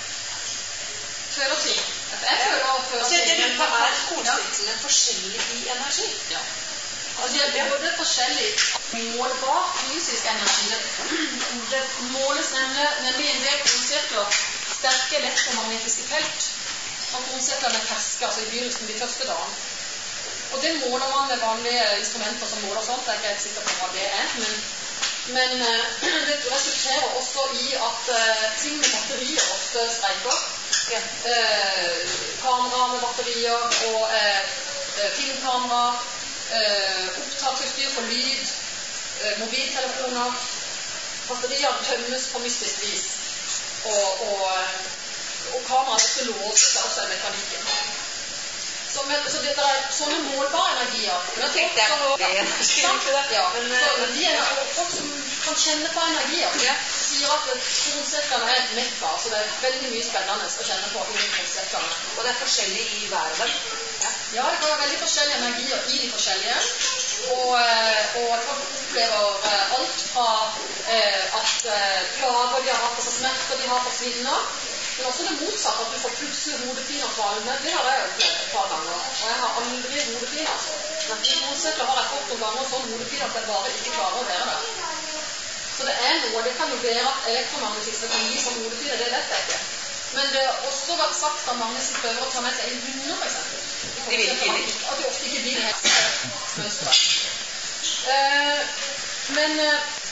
Føler ting. Jeg føler og føler altså, ting. Jeg lurer på, er koronsirklene forskjellige i energi? Ja. Altså, det er både forskjellig målbar fysisk energi. Det, det måles nemlig, nemlig en del koronsirkler sterke elektromagnetiske felt. Og koronsirklene er ferske, altså i begynnelsen de første dagen. Og det måler man med vanlige instrumenter som måler sånt. Jeg er ikke helt sikker på hva det er, men, men uh, det resulterer også i at uh, ting med batterier ofte streiker. Ja. Uh, kamera med batterier og uh, filmkamera, uh, opptaksutstyr for lyd, uh, mobiltelefoner. Batterier tømmes på mystisk vis. Og, og, og kameraet også låser seg også i mekanikken. Så, med, så det er sånne målbare energier. Nå tenkte jeg på det. Ja, men, så de er folk som kan kjenne på energier. Ja. Sier at koronsirklene er et mekka, så det er veldig mye spennende å kjenne på i koronsirklene. Og det er forskjellig i hver av dem? Ja. Ja, det kan være veldig forskjellige energier i de forskjellige. Og, og folk opplever alt fra eh, at plager de har hatt, altså smerter de har forsvinner, men også det motsatte, at du får plutselig hodepiner på alle. Det har jeg opplevd et par ganger, og jeg har aldri hodepiner. Altså. Men i koronsirkler har jeg fått noen ganger sånn hodepiner at jeg bare ikke klarer å være der. Så det er noe, det kan jo være at elektromagnetisme kan gi som hodepine, det vet jeg ikke. Men det har også vært sagt av mange som prøver å ta med seg en hunder, for eksempel. De vil ikke inn. At de ofte ikke vil helsemønstre. Eh, men,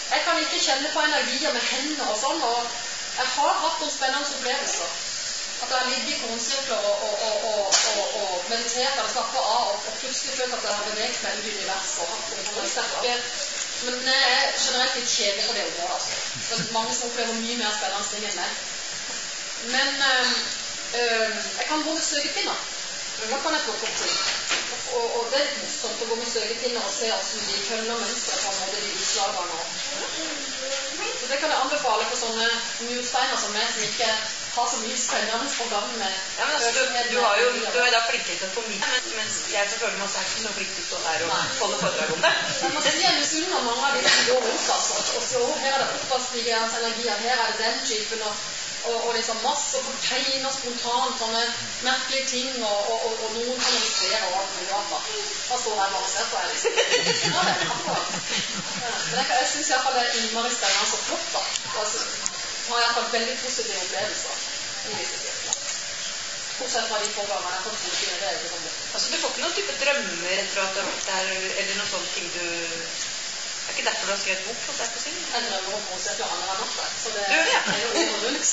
jeg kan ikke kjenne på energier med hendene og sånn, og jeg har hatt noen spennende opplevelser. At jeg ligger i kornsirkler og, og, og, og, og, og mediterer eller slapper av, og, og plutselig føler at jeg har beveget meg ut i universet og hatt noen sånne sterke. Men jeg er generelt litt kjedelig på det området, altså. Det er mange som opplever mye mer spennende ting enn meg. Men øh, øh, jeg kan gå med søkepinner. Da kan jeg plukke opp ting. Og, og det er litt morsomt å gå med søkepinner og se hvordan de kønner mønstret på en måte de utslagene. Så det kan jeg anbefale for sånne mursteiner som meg, som ikke har så mye spennende på gang med. Ja, men altså, du, du, har jo, du er da flinkere til å formidle, mens, mens jeg selvfølgelig også er ikke så flink til å stå der og holde foredrag om det. Jeg må si jeg misunner mange av de som går rundt, altså. Og så her er det oppvaskliggjørende energier, her er det den typen, og Og, og liksom masse tegner spontant sånne merkelige ting, og, og, og, og noen kan illustrere og alt mulig annet. Da står jeg bare og ser på jeg liksom. Ja, det er akkurat. Men jeg, jeg synes i hvert fall det er innmari spennende så flott da. Og så har jeg i hvert fall veldig positive opplevelser i disse cirklene. Bortsett fra de pågangene jeg har fått til det er ikke sånn det. Altså du får ikke noen type drømmer etter at du har vært der, eller noen sånne ting du... Det er ikke derfor du har skrevet bok, for det er på sin. Jeg drømmer om kornsirkler andre enn natt, så det du gjør det, ja. er jo over rundt.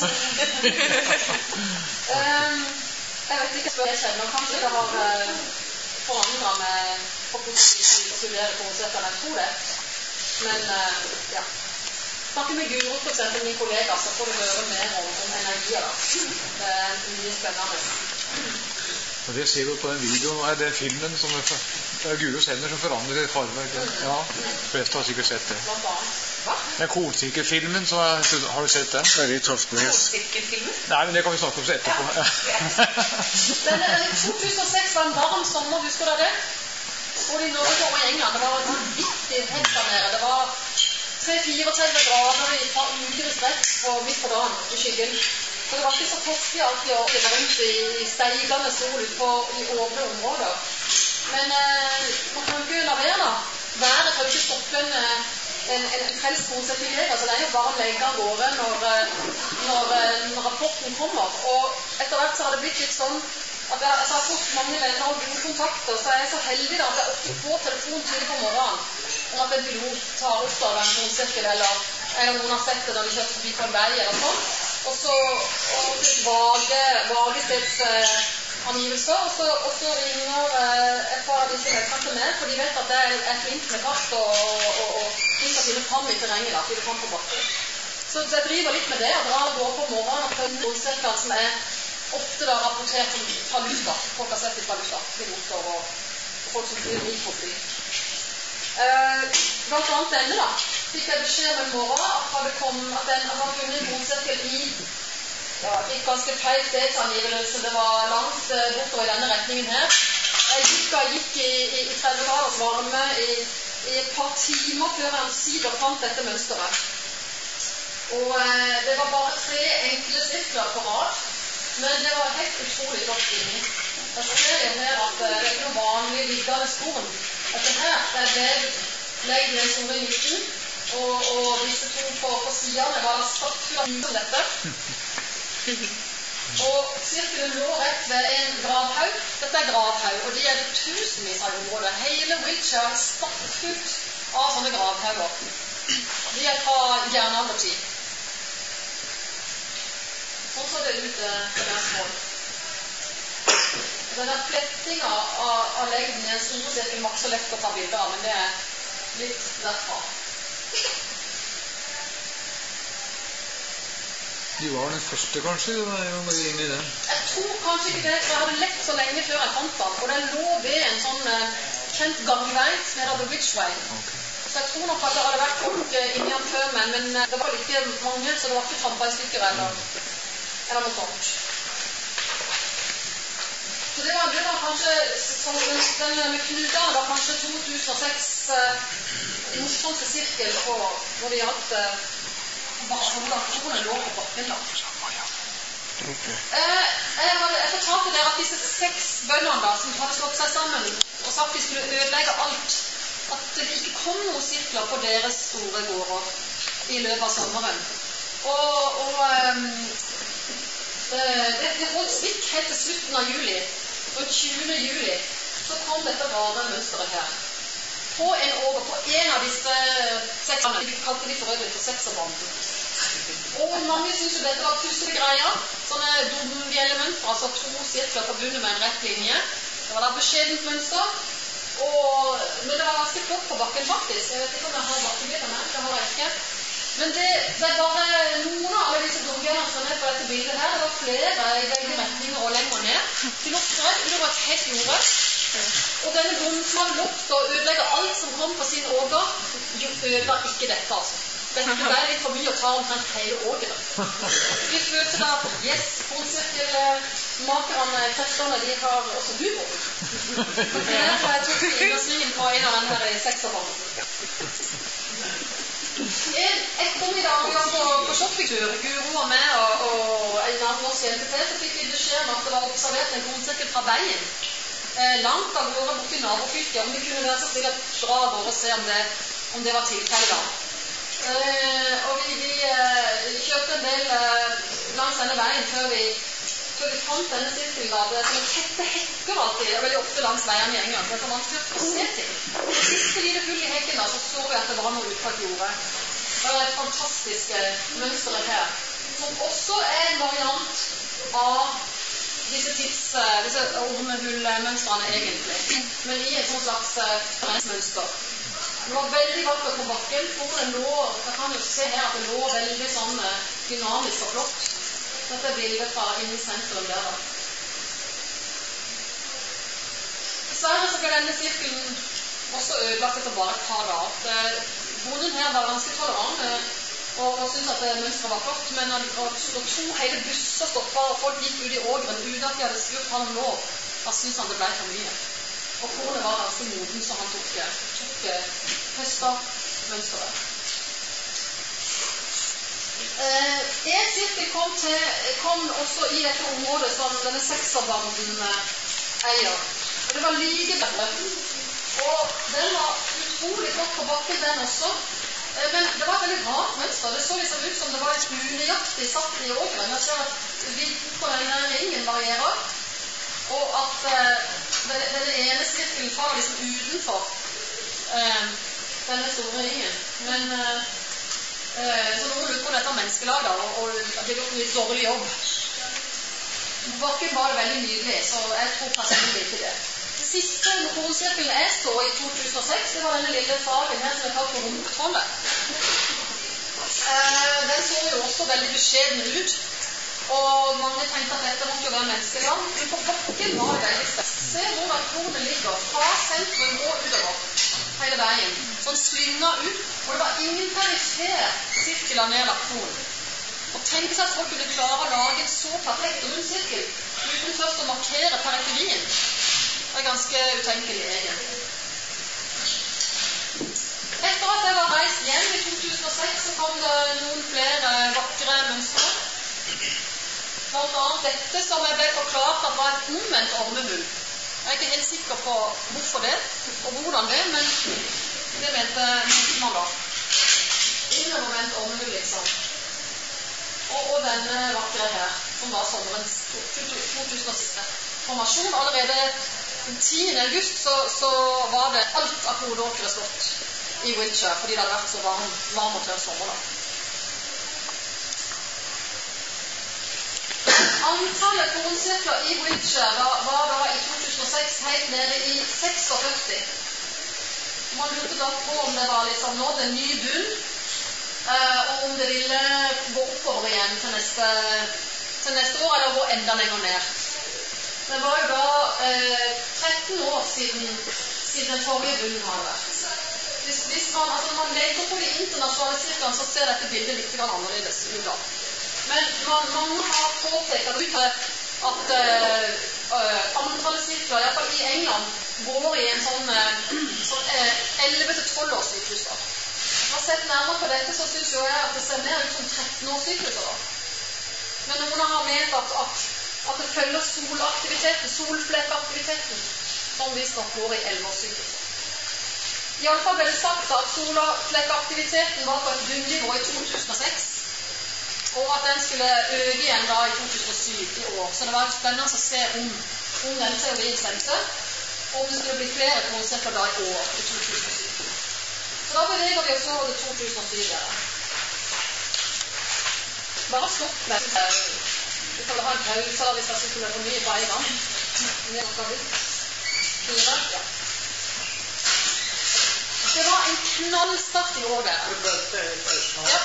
um, jeg vet ikke hva jeg kjenner, kanskje det har uh, forandret meg på positivt å studere kornsirkler, jeg tror det. Men, uh, ja. Snakke med Guro, for eksempel min kollega, så får du høre mer om, om energier da. Det er mye spennende. Og det ser du på den videoen, er det filmen som er, det er Guros hender som forandrer farve. Ja, de fleste har sikkert sett det. Den kornsirkelfilmen, så er, har du sett den? Veldig Toftnes. Kornsirkelfilmen? Nei, men det kan vi snakke om så etterpå. Ja. Den, den to tusen og seks var en varm sommer, husker du det? Både i Norge og i England, det var en vanvittig hett der nede. Det var tre fire grader i et par uker i strekk på midt på dagen i skyggen. Så det var ikke så festlig alltid å gå rundt i, i steigende sol ut på i åpne områder. Men eh, man kan ikke la være da. Været kan ikke stoppe en, en, en, en frelst kornsirkeljeger, så det er jo bare å legge av gårde når, når, når rapporten kommer. Og etter hvert så har det blitt litt sånn at jeg, jeg har fått mange venner og gode kontakter, så jeg er så heldig da at jeg ofte får telefon tidlig på morgenen om at en pilot tar opp da en kornsirkel, eller eller noen har sett det når de kjører forbi på en vei eller sånn. Og så og vage, vage stedsangivelser, og så, og så ringer eh, et par av disse menneskene til meg, for de vet at jeg er flink med kart og, og, og, og de skal finne fram i terrenget da, finne fram på bakken. Så jeg driver litt med det, og drar går på morgenen og følger kornsirkler som er ofte da rapportert fra lufta, folk har sett det fra lufta, piloter og, og folk som flyr litt på fly. Uh, blant annet denne da, fikk jeg beskjed om en morgen at hadde kommet, at den hadde funnet en kornsirkel i, ja, ikke ganske feil stedsangivelse, det var langt uh, bortover i denne retningen her. Jeg gikk, jeg gikk i, i, i tretti graders varme i, i et par timer før jeg omsider fant dette mønsteret. Og uh, det var bare tre enkle sirkler på rad, men det var helt utrolig godt inni. Jeg ser jo her at uh, det er ikke noe vanlig liggende skorn. Dette her, det er vevet legg i den store hytten, og, og disse to på, på sidene var stappfull av huset om dette. Og sirkelen lå rett ved en gravhaug. Dette er gravhaug, og de er det tusenvis av områder. Hele Wiltshire er stappfullt av sånne gravhauger. De er fra jernaldertid. Sånn så det ut eh, på deres mål. Denne plettinga av, av leggen i en stor sirkel var ikke så lett å ta bilder av, men det er litt derfra. De var den første kanskje, da jeg var inn i den. Jeg tror kanskje ikke det, for jeg hadde lett så lenge før jeg fant den, og den lå ved en sånn uh, kjent gangvei som heter The Ridgeway. Okay. Så jeg tror nok at det hadde vært folk uh, inni den før meg, men uh, det var ikke mange, så det var ikke trampa i stykker eller, eller noe sånt. Så det var, det var kanskje, som den med knudene var kanskje to tusen og seks uh, morsomste sirkel på, når de hadde uh, hvordan kronen lå på bakken da. Okay. Uh, jeg, hadde, jeg fortalte dere at disse seks bøndene da, som hadde slått seg sammen og sagt de skulle ødelegge alt, at det ikke kom noen sirkler på deres store gårder i løpet av sommeren. Og, og um, uh, det, det holdt stikk helt til slutten av juli. Og tjuende juli så kom dette rare mønsteret her. på en åger, på en av disse sekserne. Vi kalte de for øvrig for sekserbanden. Og mange synes jo dette var pussige greier. Sånne domgjellemønstre, altså to sirkler forbundet med en rett linje. Det var da beskjedent mønster. Og, men det var ganske flott på bakken faktisk. Jeg vet ikke om jeg har bakkenbilder med, det har jeg ikke. Men det, det er bare noen av alle disse domgjellene som er på dette bildet her. Det var flere i begge retninger og lenger ned. De lå strødd utover et helt jorde. Og denne domsmannen lovte å ødelegge alt som kom på sin åger. Jo, ødela ikke dette, altså. Dette ble litt for mye å ta omtrent hele ågeren. Vi følte da, yes, kornsirkelmakerne, krefterne, de har også humor. Der tok vi innersvingen på en av denne her sekserbanen. En ettermiddag vi var på, på shoppingtur, Guro var med og, og en av oss hjelpte til, så fikk vi beskjed om at det var observert en kornsirkel fra veien. Eh, langt av gårde borte i nabofylket, om vi kunne være så snill at dra av gårde og se om det, om det var tilfellet da. Eh, og vi, vi eh, kjørte en del eh, langs denne veien før vi, før vi fant denne sirkelen da. Det er som en tette hekker alltid, det er veldig ofte langs veiene i England, så det er så vanskelig å se til. Og siste lille hull i hekken da, så så vi at det var noe utfalt jorde. Det er et fantastisk mønster her, som også er en variant av disse tids, disse ormehullmønstrene egentlig, men i et sånt slags mønster. Det var veldig vakkert på bakken, for den lå, jeg kan jo se her at det lå veldig sånn dynamisk og flott. Dette er bildet fra inne i sentrum der da. Dessverre så ble denne sirkelen også ødelagt etter bare et par dager. Bonden her var ganske tolerant og, og syntes at mønstret var flott, men når to hele busser stoppet og folk gikk ut i ågeren uten at de hadde spurt han om lov, da syntes han det ble for mye. Og kornet var ganske moden, så han tok, tok høstet mønstret. Eh, en sirkel kom, til, kom også i dette området som denne sekserbanden eier. Og det var like bedre. Og den var utrolig flott på bakken, den også. Eh, men det var et veldig rart mønster. Det så liksom ut som det var et unøyaktig satt i ågeren. Jeg ser at vidden på denne ringen varierer. Og at eh, denne, denne ene sirkelen faller liksom utenfor eh, denne store ringen. Men eh, så noen lurer på dette menneskelag da, og, og det gjorde en litt dårlig jobb. Bakken var det veldig nydelig, så jeg tror personlig ikke det. Det siste kornsirkelen jeg så i to tusen og seks, det var denne lille fargen her som er kalt for rumpetrollet. Eh, den så jo også veldig beskjeden ut, og mange tenkte at dette måtte jo være menneskelag. Men på bakken var det veldig spesielt. Se hvordan kornet ligger fra sentrum og utover hele veien. Sånn slynget ut, og det var ingen perifer sirkel av nedlagt korn. Og tenk seg at folk kunne klare å lage en så perfekt rund sirkel uten først å markere periferien. Det er ganske utenkelig egentlig. Etter at jeg var reist hjem i to tusen og seks, så kom det noen flere vakre mønstre. Blant annet dette som jeg ble forklart at var et omvendt ormehull. Jeg er ikke helt sikker på hvorfor det, og hvordan det, men det mente man da. Innovervendt ormehull, liksom. Og, og denne vakre her, som var sommerens to tusen og seks formasjon. Allerede den tiende august så, så var det alt av hovedåkere slått i Wiltshire, fordi det hadde vært så varm, varm og tørr sommer da. Antallet kornsirkler i Wiltshire var, var da i to tusen og seks helt nede i førtiseks. Man lurte da på om det var liksom nådd en ny bunn, eh, og om det ville gå oppover igjen til neste, til neste år, eller gå enda lenger ned. Det var jo da eh, tretten år siden, siden den forrige bunnen hadde vært. Hvis, hvis man, altså når man leker på de internasjonale sirklene, så ser dette bildet litt annerledes ut da. Men man, mange har påpekt at, at uh, antallet sirkler, i hvert fall i England, går i en sånn, uh, sånn uh, elleve til tolv års sykluser. Når jeg har sett nærmere på dette, så synes jeg at det ser mer ut som tretten års sykluser da. Men noen har ment at, at, at det følger solaktiviteten, solflekkaktiviteten, som vi snakker går i elleve års sykluser. I alle fall ble det sagt at solflekkaktiviteten var på et bunnivå i to tusen og seks, og at den skulle øke igjen da i to tusen og syv i år. Så det var spennende å se om, om denne teorien stemte. om det skulle bli flere kornsirkler da i år, i to tusen og syv. Så da beveger vi oss over til to tusen og syv. Bare stopp med det. Vi kan ha en pause hvis jeg synes det er for mye på en gang. Ned skal vi. Fire, ja. Det var en knallstart i år der. Ja.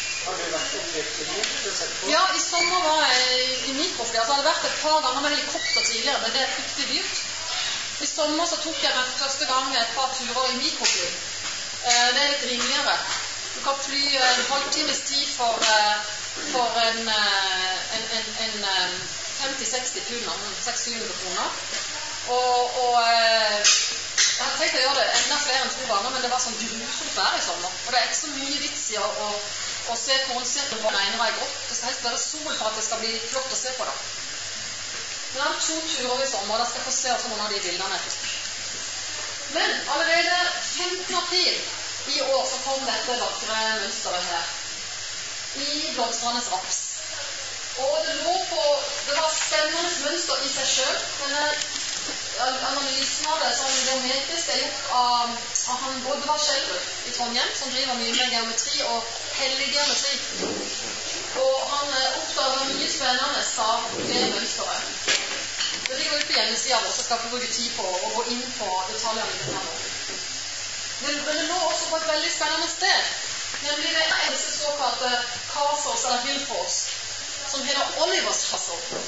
Ja, i sommer var jeg i mikrofly. Altså, jeg hadde vært et par ganger med helikopter tidligere, men det er fryktelig dyrt. I sommer så tok jeg meg for første gang et par turer i mikrofly. Det er litt rimeligere. Du kan fly en halvtimes tid for, for en, en, en, en femti seksti pund, seks til syv hundre kroner. Og, og jeg hadde tenkt å gjøre det enda flere enn to ganger, men det var sånn grusomt vær i sommer. Og det er ikke så mye vits i å, å, å se kornsirkelen på den ene vei godt. Det skal helst være sol for at det skal bli flott å se på det. Men jeg hadde to turer i sommer, og da skal jeg få se også noen av de bildene etterpå. Men allerede femtende april i år så kom dette vakre mønsteret her i blomstrenes raps. Og det lå på, det var spennende mønster i seg selv, men analysen av det som geometrisk er gjort av, av han Bodvar Schjelderup i Trondheim, som driver mye med geometri og hellig geometri. Og han oppdager mye spennende av det mønsteret. Det ligger ute på hjemmesiden vår, så skal jeg bruke tid på å gå inn på detaljene i dette nå. Men, men det lå også på et veldig spennende sted, nemlig det er disse såkalte castles eller hillforts, som heter Olivers Castle.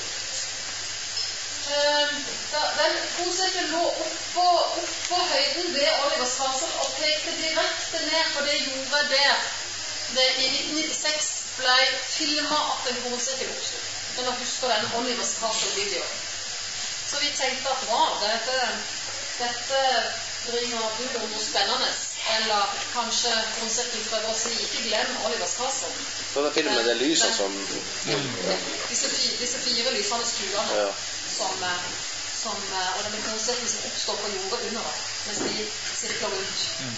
Den kornsirkelen lå oppå, oppå høyden ved Olivers Castle og pekte direkte ned på det jordet der det i nitten nittiseks ble filmet at en kornsirkel oppstod. Men jeg husker den Olivers Castle-video. Så vi tenkte at wow, dette, dette bringer bud om noe spennende. Eller kanskje kornsirkelen prøver å si ikke glem Olivers Castle. Så det filmet det lyset som... Ja, disse, fire, disse fire lysende skuene. Ja. Som, som, og den kornsirkelen som oppstår på jordet under det, mens de sirkler rundt. Mm.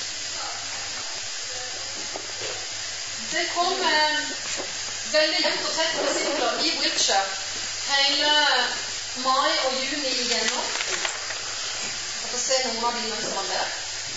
Det kom eh, veldig jevnt og tett med sirkler i Wiltshire hele mai og juni igjennom. Jeg får se noen av de mønstrene der.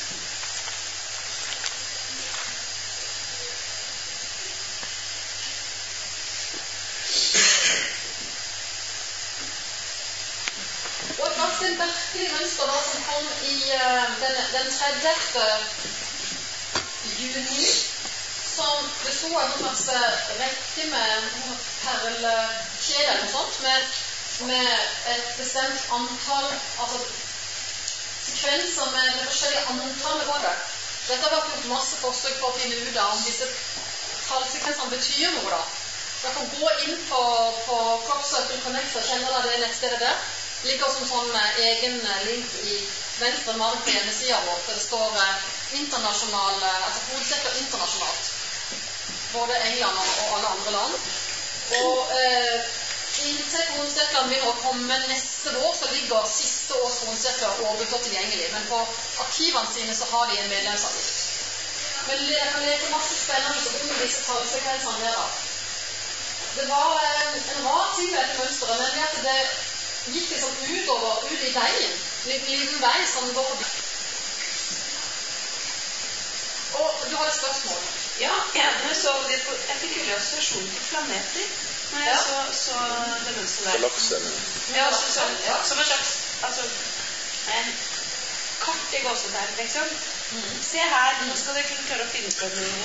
Og et ganske merkelig mønster da, som kom i uh, den, den tredje juni, som bestod av en slags rekke med perlekjede eller noe sånt, med, med et bestemt antall, altså sekvenser med, med forskjellige antall på det. Dette har vært gjort masse forsøk på å finne ut av om disse tallsekvensene betyr noe da. Så jeg får gå inn på, på Crop Circle Connect og kjenner deg det nettstedet der. Ligger som sånn egen link i venstre mark på hjemmesiden vår, der det står internasjonal, altså kornsirkler internasjonalt. Både England og, og alle andre land. Og eh, inntil kornsirklene begynner å komme neste år, så ligger siste års kornsirkler åpent og tilgjengelig. Men på arkivene sine så har de en medlemsavgift. Men jeg kan lese masse spennende om disse tallsekvensene der da. Det var en, en rar ting med dette mønsteret, men at det gikk liksom utover, ut i veien, en liten vei som går forbi. Og du har et spørsmål? Ja, jeg så det på, jeg fikk jo assosiasjon på planeter, når jeg ja. så, så det mønstret der. Galaksen. Ja, så, så, ja, som en slags, altså, en kart i gåset der, liksom. Mm. Se her, nå skal dere kunne klare å finne på det.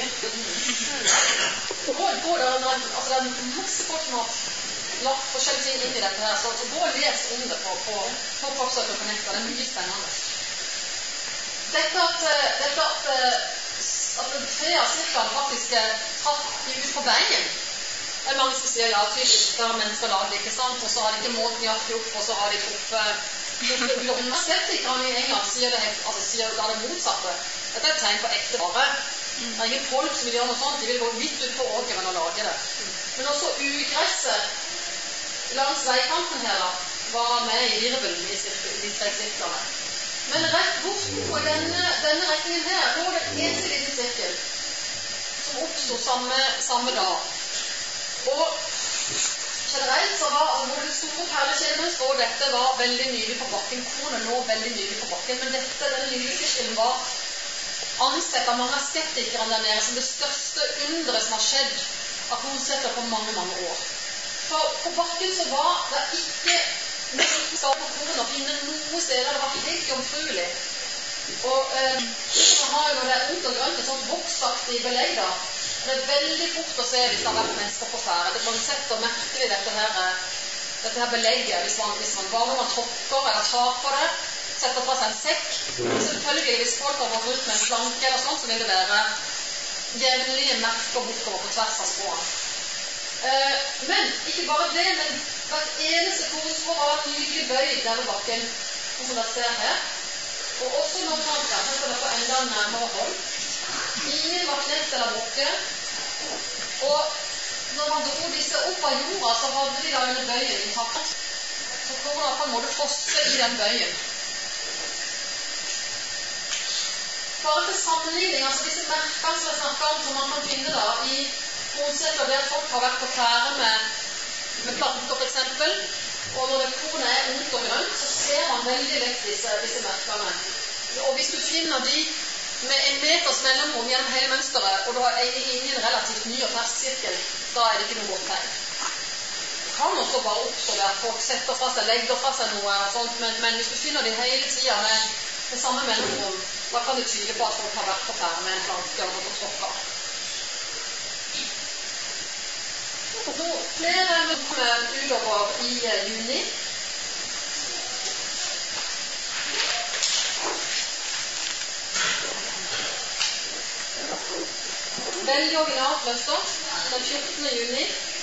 Mm. Går, går det, altså det er masse folk som har lagt forskjellige ting inn i dette her, så, så gå og les om det på, på, på Crop Circle Connect, det er mye spennende. Dette at, dette at, at tre av sirklene faktisk traff ut på veien, det er mange som sier ja, typisk der mennesker lager det, ikke sant, og så har de ikke målt nøyaktig opp, og så har de truffet Universitetikerne i England sier det, altså sier det motsatte. Dette er et tegn på ekte vare. Det er ingen folk som vil gjøre noe sånt, de vil gå vidt ut på åkeren og lage det. Men også ugresset langs veikanten her da, var med i virvelen i de tre sirklene. Men rett bort på denne, denne retningen her, går det en eneste liten sirkel som oppstod samme, samme dag. Og generelt så var altså, både det store perlekjedemønsteret og dette var veldig nydelig på bakken. Kornet lå veldig nydelig på bakken, men dette, den lille sirkelen var ansett av mange av skeptikerne der nede som det største underet som har skjedd av kornsetter på mange, mange år. For på bakken så var det ikke noe svar på korn å finne noe steder. Det var helt jomfruelig. Og eh, man har jo når det er ungt og grønt et sånt voksaktig belegg da. Det er veldig fort å se hvis det har vært mennesker på fære. Man setter merkelig dette her, dette her belegget hvis man, hvis man bare man tråkker eller tar på det, setter fra seg en sekk. Og selvfølgelig hvis folk har gått ut med en slanke eller sånn, så vil det være jevnlige merker bortover på tvers av spåren. Eh, men ikke bare det, men hvert eneste kornspår var nydelig bøyd der ved bakken, som dere ser her. Og også noen kanter, her skal dere få enda nærmere hold. Ingen var knekt eller brukket. Og når man dro disse opp av jorda, så hadde de da under bøyen intakt. Så korna på en måte fosse i den bøyen. Bare til sammenligning, altså disse merkene som jeg snakker om, som man kan finne da i kornsetter der folk har vært på fære med, med planter for eksempel, og når det kornet er ungt og grønt, så ser man veldig lett disse, disse merkene. Og hvis du finner de med en meters mellomrom gjennom hele mønsteret, og du har ingen relativt ny og fersk sirkel, da er det ikke noe godt tegn. Det kan også bare oppstå der folk setter fra seg, legger fra seg noe og sånt, men, men hvis du finner de hele tiden med det samme mellomrom, da kan det tyde på at folk har vært på fære med en planke og på tråkka. Så flere kommer utover i uh, juni. Veldig originalt mønster, den fjortende juni.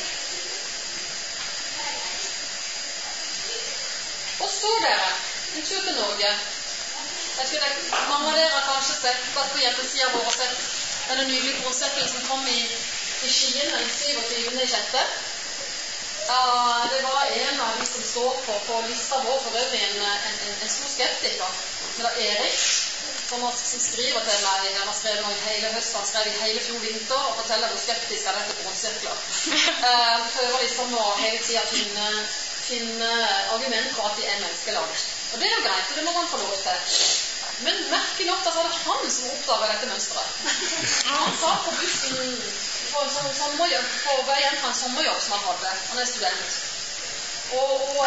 Og så dere, en tur til Norge. Jeg tror det, mange av dere har kanskje sett, vært på hjemmesiden vår og sett denne nydelige kornsettingen som kom i, i Skien den syvogtyvende i sjette. Ja, det var en av de som står på, på lista vår, for øvrig en, en, en, en stor skeptiker. Det var Erik, som, har, som skriver til meg, han har skrevet noe i hele høst, han skrev i hele fjor vinter, og forteller hvor skeptisk er dette kornsirkler. uh, prøver liksom å hele tiden finne, finne argument for at de er menneskelaget. Og det er jo greit, og det må man få lov til. Men merkelig nok, da så var det han som oppdaget dette mønsteret. Han sa på bussen på, en sånn sommerjobb, på vei hjem fra en sommerjobb som han hadde. Han er student. Og, og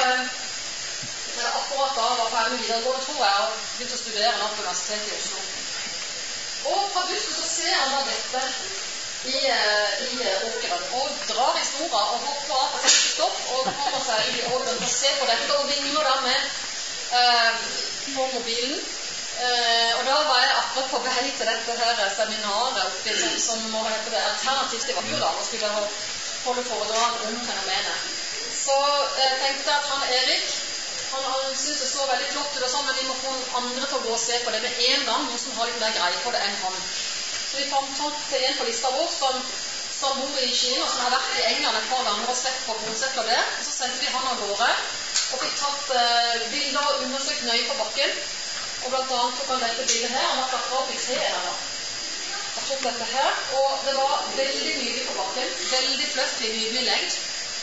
eh, akkurat da var ferdig med videregående, tror jeg, og begynte å studere nå på universitetet i Oslo. Og fra bussen så ser han da dette i, i åkeren, og drar i snora, og hopper av og setter stopp, og kommer seg i åkeren og ser på dette, og ringer da med eh, på mobilen. Uh, og da var jeg akkurat på vei til dette her seminaret oppe, som, som må hete det alternativt til Vakkerdal, og skulle holde foredrag om fenomenet. Så jeg uh, tenkte at han Erik, han, han syntes det så veldig flott ut og sånn, men vi må få andre til å gå og se på det med en gang, noen som har litt mer greie på det enn han. Så vi fant til en på lista vår som, som bor i Kina, og som har vært i England et par ganger og sett på kornsetter der, og så sendte vi han av gårde, og fikk tatt uh, bilder og undersøkt nøye på bakken. Og blant annet tok han dette bildet her, han har tatt opp i tre her da. Han tok dette her, og det var veldig nydelig på bakken, veldig fløttlig, nydelig lengd.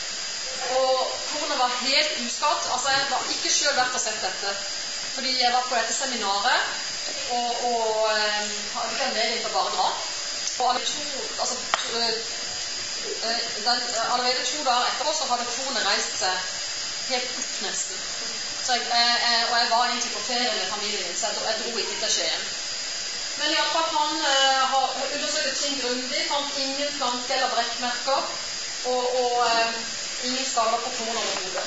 Og kornet var helt uskatt, altså jeg var ikke selv vært og sett dette, fordi jeg var på dette seminaret, og, og um, hadde ikke anledning til å bare dra. Og alle to, altså, to, uh, den, allerede to dager etterpå så hadde kornet reist seg helt opp nesten. Så jeg, jeg, og jeg var egentlig på ferie med familien min, så jeg, jeg dro ikke til Skien. Men i alle fall han uh, har undersøkt ting grundig, fant ingen flanke eller brekkmerker, og, og uh, ingen skader på korn over hodet.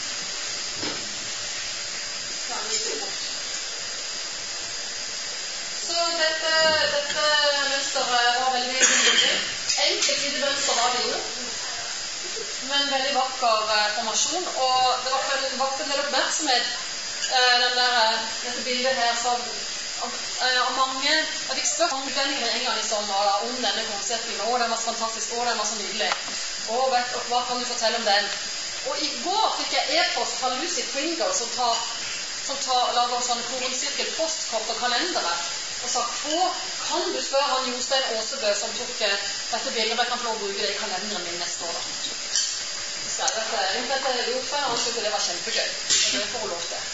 Ja, så dette, dette mønsteret var veldig grundig. Enkelt lite mønster var det jo, men veldig vakker eh, formasjon, og det var vakt en del oppmerksomhet eh, den der, dette bildet her som eh, av mange, jeg fikk spurt mange utlendinger i England i sommer om denne konserten, og den var så fantastisk, og den var så nydelig, og, vet, og hva kan du fortelle om den? Og i går fikk jeg e-post fra Lucy Pringle som, tar, som tar, lager sånne kornsirkel, postkort og kalendere, og sa, kan du spørre han Jostein Åsebø som tok eh, dette bildet, og jeg kan få lov å bruke det i kalenderen min neste år da. skrevet at egentlig at ordføreren han syntes det var kjempegøy. Og det får hun lov til.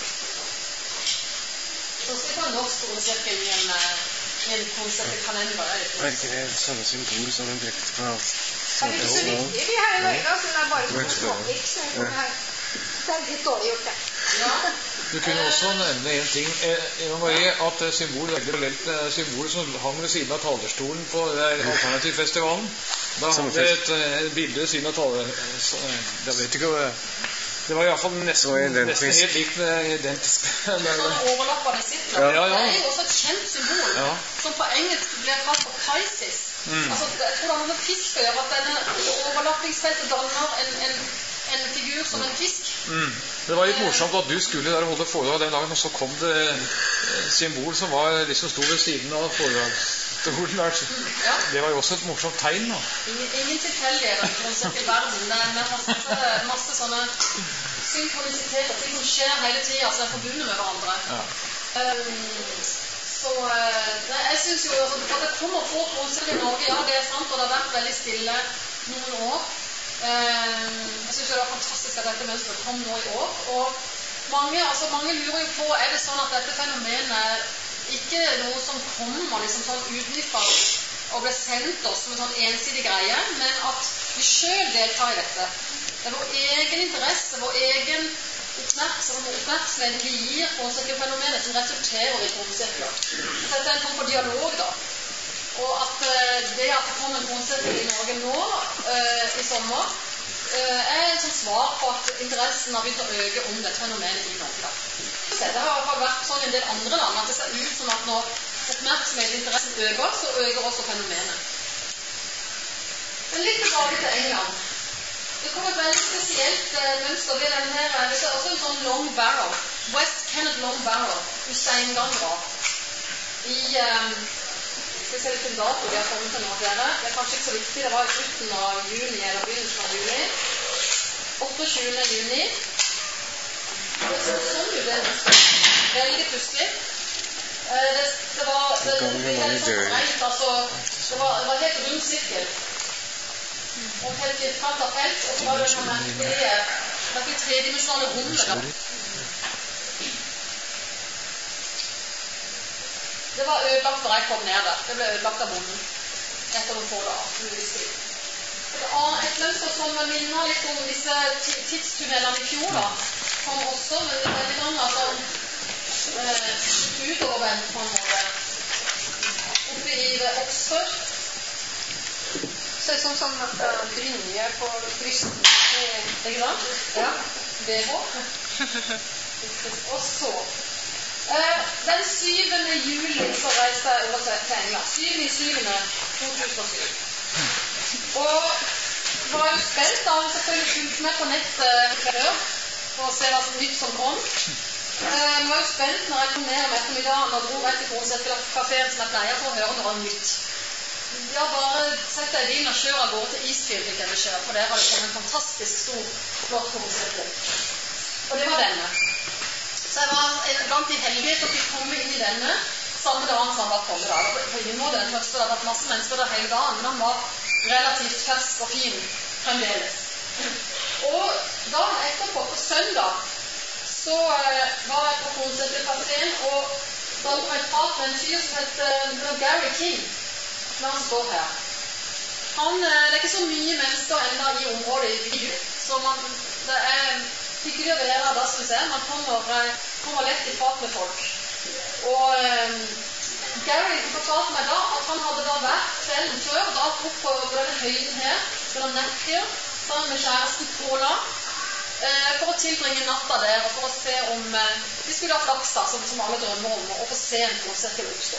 Så skal vi ta en norsk ordsirkel i en, i en konseptkalender. Er ikke det samme symbol som en brekt på alt? Det er ikke så viktig vi her i Norge, så det er bare sånn småtriks. Det er litt dårlig gjort, det. Ja. Du kunne også nevne en ting, Eva Marie, at det symbol, det symbol som hang ved siden av talerstolen på Alternativfestivalen, da hadde det et, et bilde ved siden av talerstolen, jeg vet ikke hva, det var i hvert fall nesten, nesten helt likt med identisk. Sånn overlappende sitler. Ja, ja, ja. Det er jo også et kjent symbol, ja. Som på engelsk blir kalt for kaisis. Mm. Altså, jeg tror det har noe med fisk å gjøre, at denne overlappingsfeltet danner en, en en figur som en fisk. Mm. Det var litt morsomt at du skulle der holde foredrag den dagen, og så kom det symbol som var liksom sto ved siden av foredragsstolen der. Mm, ja. Det var jo også et morsomt tegn, da. Ingen, ingen tilfeldigheter i konsertverden. Det er masse, masse sånne synkronisiteter, ting som skjer hele tiden, som er forbundet med hverandre. Ja. Um, så nei, jeg synes jo at det kommer få konserter i Norge, ja, det er sant, og det har vært veldig stille noen år. Jeg synes det var fantastisk at dette mønstret kom nå i år, og mange, altså mange lurer jo på, er det sånn at dette fenomenet er ikke noe som kommer liksom sånn utenfra og blir sendt oss som en sånn ensidig greie, men at vi selv deltar i dette. Det er vår egen interesse, vår egen oppmerksomhet vi gir konsirkelfenomenet som resulterer i konsirkler. Dette er en form for dialog da. Og at uh, det at det kom en konsert i Norge nå, uh, i sommer, uh, er en sånn svar på at interessen har begynt å øke om dette fenomenet i Norge. Det har i hvert fall vært sånn i en del andre land, at det ser ut som at når oppmerksomhet og interessen øker, så øker også fenomenet. Men litt tilbake til England. Det kom et veldig spesielt uh, mønster ved denne her, det er også en sånn long barrel, West Kenneth long barrel, Ustein-ganggrav, i... Um, Jeg skal se hvilken dato vi har kommet til nå til dere. Det er kanskje ikke så viktig. Det var i slutten av juni eller begynnelsen av juli. åtteogtjuende juni. Det så sånn ut det nesten. Veldig plutselig. Det, det var det, det, det, det, sånn reit, altså, det, var, det var helt rundt sirkel. Og helt i et kant av felt. Og så var det noen merkelige, merkelige tredimensjonale rommer. Det var ødelagt da jeg kom ned der. Det ble ødelagt av bonden etter noen få dager. Et mønster som minner litt om disse tidstunnelene i fjor da, kom også, men det er veldig gang altså, eh, utovervendt på en måte. Oppe i Oxford. Ser ut som sånn uh, brynje på brysten. Ikke sant? Ja. B H. Og så... Uh, den syvende juli så reiste jeg over til England. syvende juli to tusen og syv. Og var jo spent da, han selvfølgelig fulgte med på nettet før for å se hva som nytt som kom. Uh, var jo spent når jeg kom ned om ettermiddagen og dro rett i konsertkaféen som jeg pleier for å høre noe nytt. Ja, bare sett deg i bilen og kjør av gårde til Eastfield, fikk jeg beskjed, for der har det kommet en fantastisk stor, flott konsert. Og det var denne. Så jeg var blant de heldige som fikk komme inn i denne samme dagen som han var kommet da. På ingen måte den første, det har vært masse mennesker der hele dagen, men han var relativt fersk og fin fremdeles. Og dagen etterpå, på søndag, så uh, var jeg på konsertkaféen, og da kom jeg prat med en fyr som heter uh, Gary King, når han står her. Han, uh, det er ikke så mye mennesker enda i området, så man, det er... hyggelig å være da, som vi ser. Man kommer, kommer lett i prat med folk. Og um, Gary fortalte meg da at han hadde da vært kvelden før, da opp på denne høyden her, mellom Neckhill, sammen med kjæresten Paula, uh, for å tilbringe natta der, og for å se om uh, de skulle ha flaks da, som, som alle drømmer om, og få se en konsert oppstå.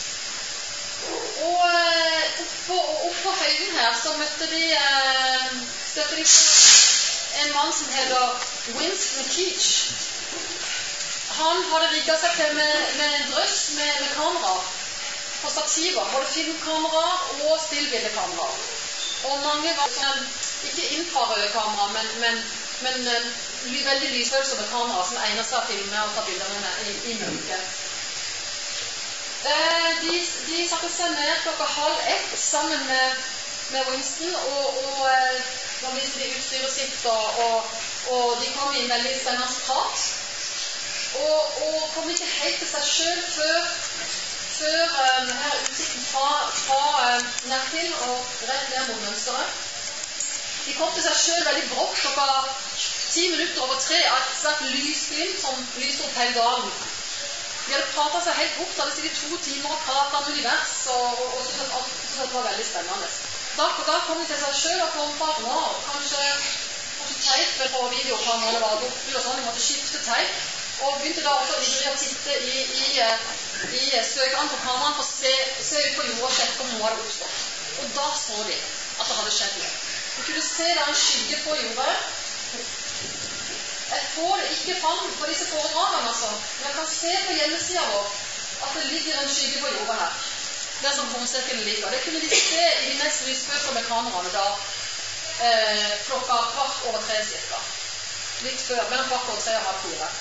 Og uh, oppå opp på høyden her, så møtte de, uh, støtte de på en mann som heter Winston Keach. Han hadde rigget seg til med, med en drøss med, med kamera på stativer, både filmkamera og stillbildekamera. Og mange var sånn, ikke infrarøde kamera, men, men, men ly, veldig lysfølsomme kamera som egner seg å filme og ta bilder med i, i mørket. Eh, de, de satte seg ned klokka halv ett sammen med, med Winston, og, og Da viste de utstyret sitt, og, og, og de kom i en veldig spennende prat. Og, og kom ikke helt til seg selv før, før um, her utsikten fra, fra um, nærtil og rett ned mot mønsteret. De kom til seg selv veldig brått klokka ti minutter over tre av et svært lysglimt som lyste opp hele dagen. De hadde pratet seg helt bort, hadde sittet to timer og pratet om univers, og, og, og syntes at alt syntes at det var veldig spennende. Da, da kom de til seg selv og kom på at nå, kanskje, kanskje teip på videokameraene var gått ut og sånn, de måtte skifte teip, og begynte da også ivrig å titte i, i, i søkeren på kameraen for å se, se ut på jorda og sjekke om noe hadde oppstått. Og da så de at det hadde skjedd noe. Du kunne se da en skygge på jorda. Jeg får det ikke fram på disse foredragene, altså. Men jeg kan se på hjemmesiden vår at det ligger en skygge på jorda her. Der som kornsirkelen ligger. Det kunne de se i de mest lysfølsomme kameraene da eh, klokka kvart over tre cirka. Litt før, mellom kvart over tre og halv fire.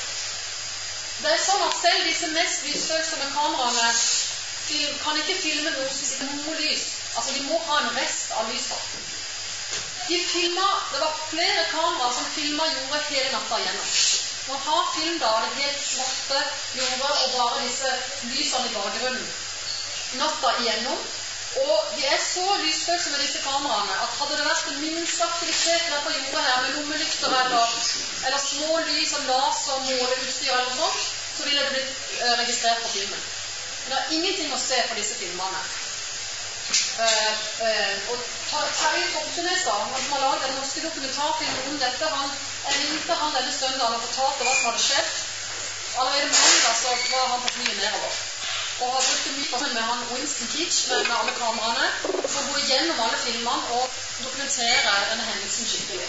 Det er sånn at selv disse mest lysfølsomme kameraene film, kan ikke filme noe som sitter noe lys. Altså de må ha en rest av lys da. De filmet, det var flere kameraer som filmet jorda hele natta igjennom. Man har film da, det helt svarte jorda og bare disse lysene i bakgrunnen. Natta igjennom. Og de er så lysfølsomme disse kameraene at hadde det vært en minste aktivitet der på jorda her med lommelykter eller, eller små lys og laser og måleutstyr eller noe sånt, så ville det blitt uh, registrert på filmen. Men det er ingenting å se på disse filmene. Uh, uh, og Terje Toftenes, han som har laget den norske dokumentarfilmen om dette, han, jeg ringte han denne søndagen og fortalte hva som hadde skjedd. Allerede mandag så var han på flyet nedover. Og har brukt mye sammen med han Winston Keach, med, med alle kameraene, for å gå igjennom alle filmene og dokumentere denne hendelsen skikkelig.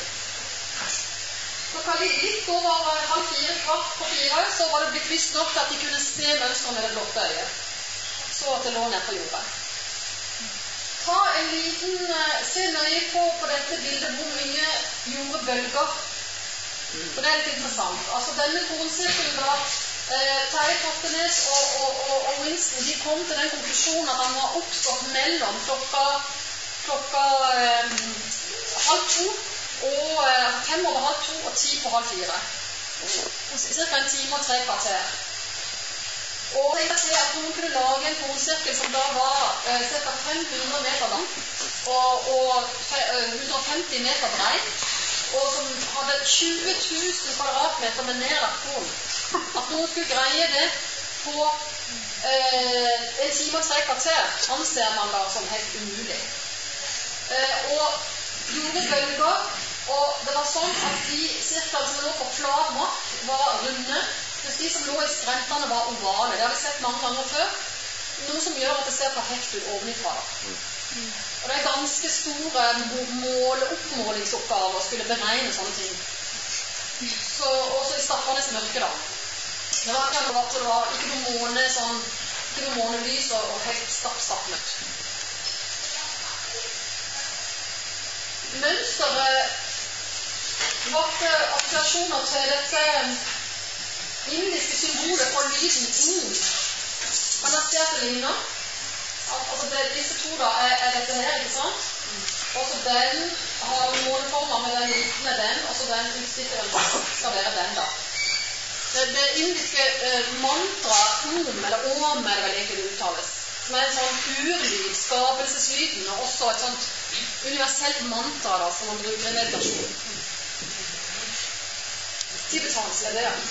Klokka litt over halv fire, kvart på fire, så var det blitt visst nok at de kunne se mønstret med det blotte øyet. Så at det lå ned på jorda. Ta en liten, se nøye på, på dette bildet hvor mye jorda bølger. For det er litt interessant. Altså denne kornsirkelen da, eh, Terje Toftenes og, og, og, og Winston, de kom til den konklusjonen at han var oppstått mellom klokka, klokka eh, halv to og eh, fem over halv to og ti på halv fire. Cirka en time og tre kvarter. Og jeg ser at noen kunne lage en kornsirkel som da var eh, ca. fem hundre meter lang og, og eh, hundre og femti meter brei, og som hadde tjue tusen kvadratmeter med nedlagt korn. At noen skulle greie det på eh, en time og tre kvarter, anser man da som helt umulig. Eh, og gjorde bølger, og det var sånn at de sirklene som lå på flat mark var runde, mens de som lå i skrentene var ovale. Det har vi sett mange ganger før. Noe som gjør at det ser perfekt ut ovenifra. Mm. Og det er ganske store måleoppmålingsoppgaver å skulle beregne sånne ting. Så også i Staffanes mørke da. Det var ikke noe, det var ikke noe måne, sånn, ikke noe månelys og, og helt stappstappet. Mønsteret vakte assosiasjoner til dette indiske symbolet for lyden inn. Man har sett det ligner. Altså det, disse to da er, er dette her, ikke sant? Og så den har måneformer med den likende den, og så den utstikkeren skal være den da. Det, det indiske eh, mantra, om eller om er det vel egentlig det uttales, som er en sånn urlyd, skapelseslyden, og også et sånt universelt mantra da, som man bruker i meditasjon. Tibetansk er det, ja.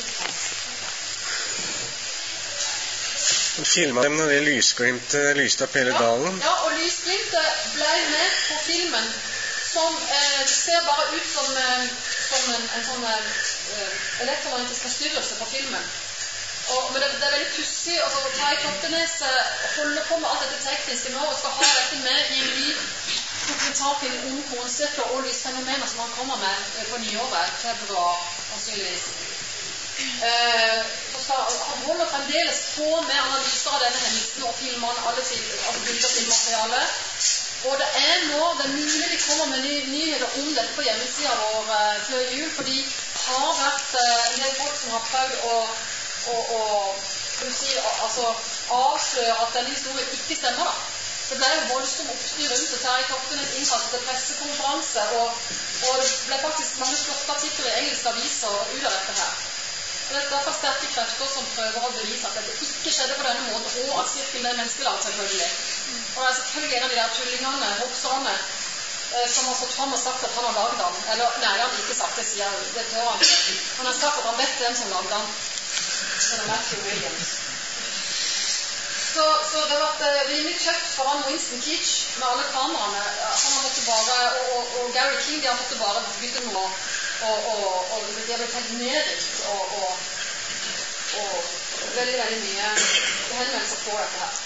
Han filmet dem når det lysglimtet lyste opp hele dalen. Ja, og lysglimtet ble med på filmen som eh, ser bare ut som, eh, som en, en sånn eh, elektromagnetisk forstyrrelse på filmen. Og, men det, det er veldig pussig, altså Terje Toftenes holder på med alt dette tekniske nå og skal ha dette med i en ny dokumentarfilm om kornsirkler og lysfenomener som han kommer med på nyåret, februar, sannsynligvis. Eh, skal, han holder fremdeles på med analyser av denne hendelsen og filmer alle altså bilder til materiale. Og det er nå, det er mulig de kommer med ny, nyheter om dette på hjemmesiden vår eh, før jul, fordi det har vært eh, en del folk som har prøvd å, å, å si, altså, avsløre at denne historien ikke stemmer da. det ble jo voldsomt oppstyr rundt det. Terje Toftenes innkalte til pressekonferanse, og, og det ble faktisk mange flotte artikler i engelske aviser ut av dette her. Og det er derfor sterke krefter som prøver å bevise at dette ikke skjedde på denne måten, og at sirkelen er menneskelagd, selvfølgelig. Og det er selvfølgelig en av de der tullingene, hokserne, som har stått fram og sagt at han har lagd den. Eller, nei, han har ikke sagt det, sier jeg. Det tør han ikke. Han har sagt at han vet hvem som lagde den. Det er Matthew Williams. Så, så det har vært rimelig tøft foran Winston Keach med alle kameraene. Han har måttet bare, og, og, og Gary King, de har måttet bare bytte noe, og, og, og de har blitt helt nedrikt, og, og, og veldig, veldig mye henvendelser på dette her.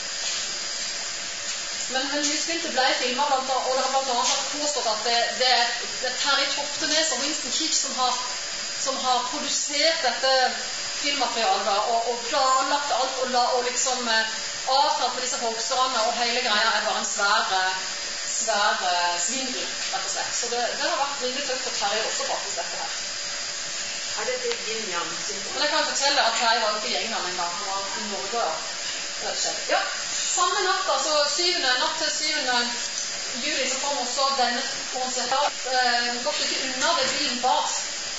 Men, men lysbildet ble filmet, blant annet, og det har blant annet vært påstått at det, det, er, det er Terje Toftenes og Winston Keach som har, som har produsert dette filmmaterialet, og, og planlagt alt, og, la, og liksom eh, avtalt med disse hoaxerne, og hele greia er bare en svær, svær svindel, rett og slett. Så det, det har vært rimelig tøft for Terje også, faktisk, dette her. Er dette din Jan? Men jeg kan fortelle at Terje var ikke i England en gang, han var i Norge, rett og slett. Ja. Samme natt, altså syvende, natt til syvende juli, så kom også denne konserten. Eh, gått ikke unna ved bilen bak.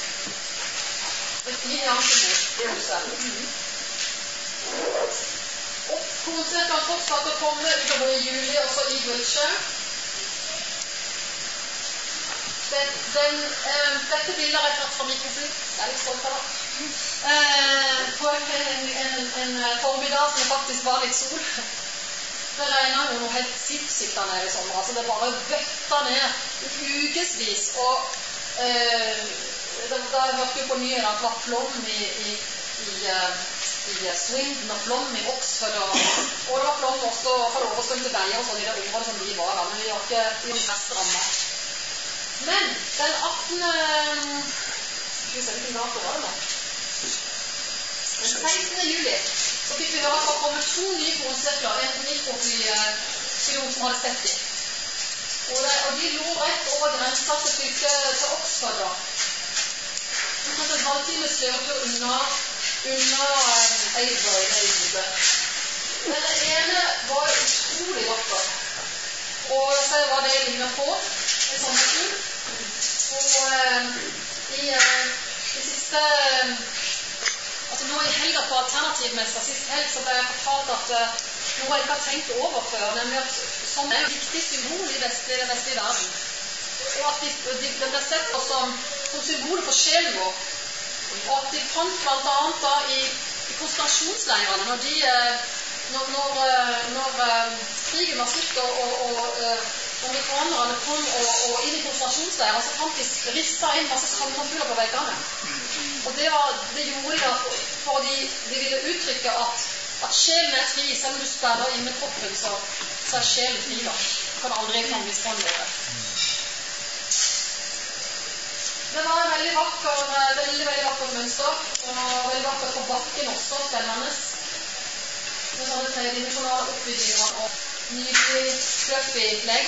I Jansenborg i huset. Og konserten fortsatt å komme utover i juli, også i Wiltshire. Den, den, eh, dette bildet er tatt fra mikrofon. Jeg er litt stolt av det. Eh, på en, en, en formiddag som det faktisk var litt sol. Det regnet jo noe helt sinnssykt der nede i sommer, altså det bare bøtta ned ukesvis, og eh, da, da hørte vi på nyheter at det var flom i, i, i, i Swindon og flom i Oxford, og, og det var flom også for overstrømte veier og sånn i det området som vi var da, men vi var ikke i de mest rammet. Men den attende Skal vi se hvilken dato var det nå? Den sekstende juli så fikk vi høre at det var kommet to nye kornsirkler, en mikropilot som hadde sett dem. Og, det, og de lå rett over grensa til fylket til Oxford da. Vi hadde en halvtimes kjøretur unna, unna um, Avebury, det i hodet. Den ene var utrolig vakker. Og jeg ser hva det ligner på, en sånn tur. Og um, i uh, de siste... Um, Altså nå i helga på Alternativmessa, sist helg, så ble jeg fortalt at uh, noe jeg ikke har tenkt over før, nemlig at sånn er et viktig symbol i vestlige, den vestlige verden. Og at de, de, de ble sett på som, som symbolet for sjelen vår. Og at de fant blant annet da i, i konsentrasjonsleirene, når de, uh, når, når, uh, når uh, krigen var slutt, og, og, og uh, amerikanerne kom og, og inn i konsentrasjonsleirer, så fant de rissa inn masse salmonfuller på veggene. Og det, var, det gjorde de da fordi de ville uttrykke at, at sjelen er fri, selv om du sperrer inn med kroppen, så, så er sjelen fri da. Du kan aldri fanges på en måte. Det var en veldig vakker, veldig, veldig vakker mønster, og veldig vakker på bakken også, spennende. Med sånne tredimensjonale oppbygninger og nydelig, fluffy legg.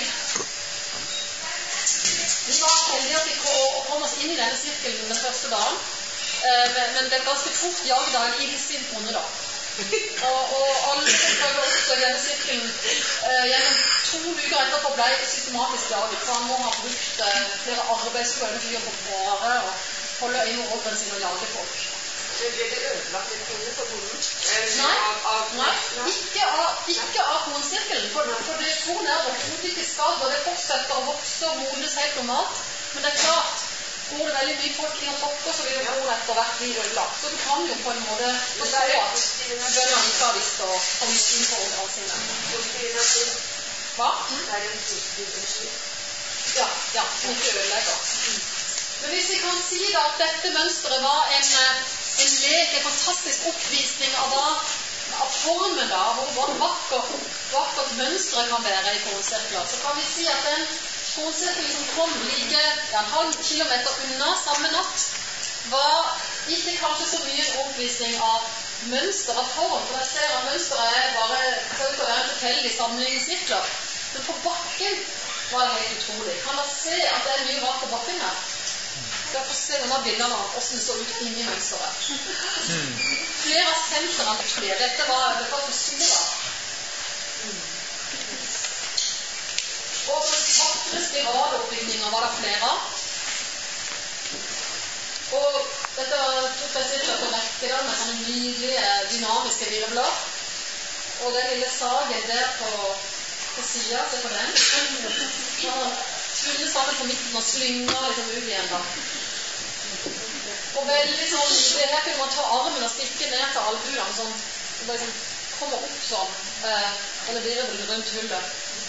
Vi var heldige at vi kom oss inn i denne sirkelen den første dagen. Men det er ganske fort jaget av en ildsint bonde da. Og, og alle som prøvde også i denne sirkelen eh, gjennom to uker etterpå ble systematisk jaget. Så han må ha brukt eh, flere arbeidskvønner til å bare og holde øynene åpne sine og jage folk. Det ble det ødelagt litt bonde for bonden? Nei, nei, ikke av, ikke av kornsirkelen. For, for det korn er overhodet ikke skadd, og det fortsetter å vokse og modnes helt normalt. Men det er klart, går det veldig mye folk inn og tokker, så vil det gå etter hvert bli ødelagt. Så du kan jo på en måte forstå at bøndene ikke har lyst til å komme inn på områdene sine. Hva? Det er en positiv energi. Ja, ja, som ikke ødelegger. Men hvis vi kan si da at dette mønstret var en, en lek, en fantastisk oppvisning av, hva, av formen da, hvor vakkert, vakkert mønstret kan være i kornsirkler, så kan vi si at den kornsirkelen som kom like ja, en halv kilometer unna samme natt, var ikke kanskje så mye en oppvisning av mønster av form, for jeg ser at mønsteret er bare ser ut til å være en tilfeldig sammenligning i sirkler. Men på bakken var det helt utrolig. Kan dere se at det er mye rart på bakken her? Skal jeg få se noen av bildene av hvordan det så ut inni mønsteret. Flere av sentrene er utlige. Dette var, det var for store. Og vakre spiraloppbygninger var det flere av. Og dette tok jeg sikkert på rekke da, med sånne nydelige, dynamiske virvler. Og den lille sagen der på, på siden, se på den. Og funnet sammen på midten og slynger liksom ut igjen da. Og veldig sånn, det her kunne man ta armen og stikke ned til albuen, sånn, og bare liksom kommer opp sånn, eh, eller virvelen rundt hullet.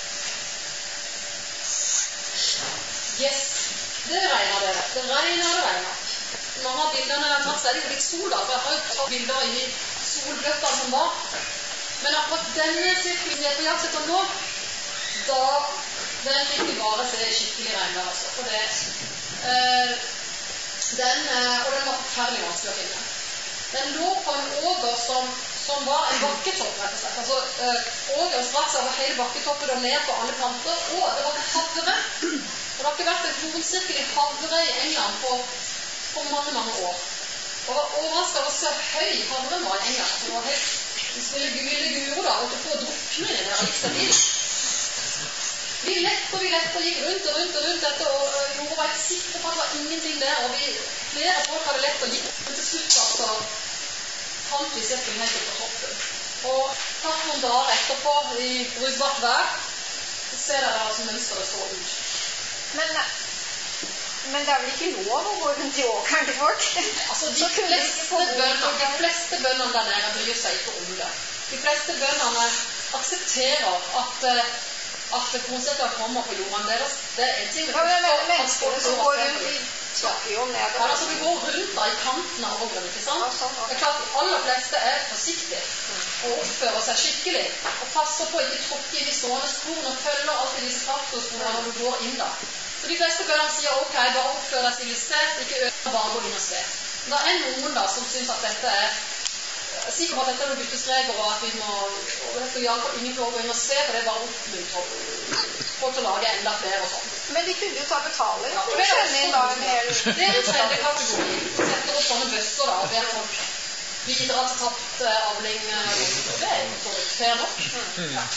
Yes, det regner det. Det regner, det regner. Mange av bildene jeg har tatt, så er det jo litt sol da, for jeg har jo tatt bilder i solbløtta som var. Men akkurat denne sirkelen jeg er på jakt etter nå, da, den fikk vi bare se skikkelig regnvær, altså. For det, eh, den, eh, og den var forferdelig vanskelig å finne. Den lå på en åger som, som var en bakketopp, rett og slett. Altså, eh, ågeren strakk seg over hele bakketoppen og ned på alle planter, og det var havre. Og det har ikke vært en kornsirkel i havre i England på på mange, mange år. Og det var overrasket over å se høy havren var i England. Det var helt, den skulle gule guro da, og til å få drukne i det der, gikk seg vidt. Vi lette og vi lette og gikk rundt og rundt og rundt dette, og Nora var helt sikker på at det var ingenting der, og vi, flere folk hadde lett og gikk, men til slutt altså, fant vi sirkelen helt opp på toppen. Og tatt noen dager etterpå, i brusbart vær, så ser dere altså mønsteret så ut. Men... Men det er vel ikke lov å gå rundt i åkeren til folk? Altså, de fleste bønder, de fleste bøndene der nede bryr seg ikke om det. De fleste bøndene aksepterer at, at kornsekker kommer på jorden deres. Det er en ting. Ja, men det er menneskene som går rundt, de snakker jo om det. Ja, altså, vi går rundt da i kanten av åkeren, ikke sant? Ja, sånn, ja. Det er klart, de aller fleste er forsiktige og oppfører seg skikkelig, og passer på å ikke tråkke i de stående sporene og følger alltid disse traktorsporene når du går inn da. Så de fleste bøndene sier, ok, bare oppfør deg sivilisert, ikke øve, bare gå inn og se. Men det er noen da som synes at dette er, sikkert at dette er noen byttestreger, og at vi må, og det skal i alle fall ingen få gå inn og se, for det er bare oppmuntret folk til å lage enda flere og sånt. Men de kunne jo ta betaling. Ja, det er også da en hel... Det er en tredje kategori. Setter opp sånne bøsser da, og ber folk bidra til tapt uh, avling, uh, og det er jo fair nok. Ja.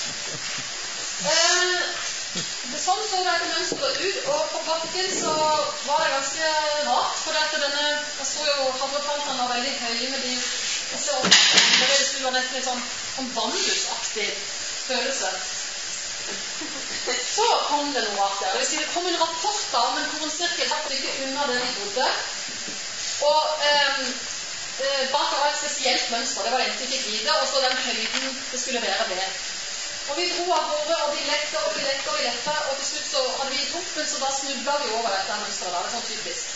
Uh, Det sånn så dette mønstret ut, og på bakken så var det ganske rart, for dette denne, jeg så jo havreplantene var veldig høye med de, jeg ser opp, det skulle være nesten litt sånn, sånn bambusaktig følelse. Så kom det noe artig, det vil si det kom en rapport da om en kornsirkel et stykke unna der vi bodde, og eh, bak var et spesielt mønster, det var det eneste vi fikk vite, og så den høyden det skulle være ved. Og vi dro av gårde, og vi lekte, og vi lekte, og vi lekte, og til slutt så hadde vi toppen, så da snublet vi over dette mønstret da, det er sånn typisk.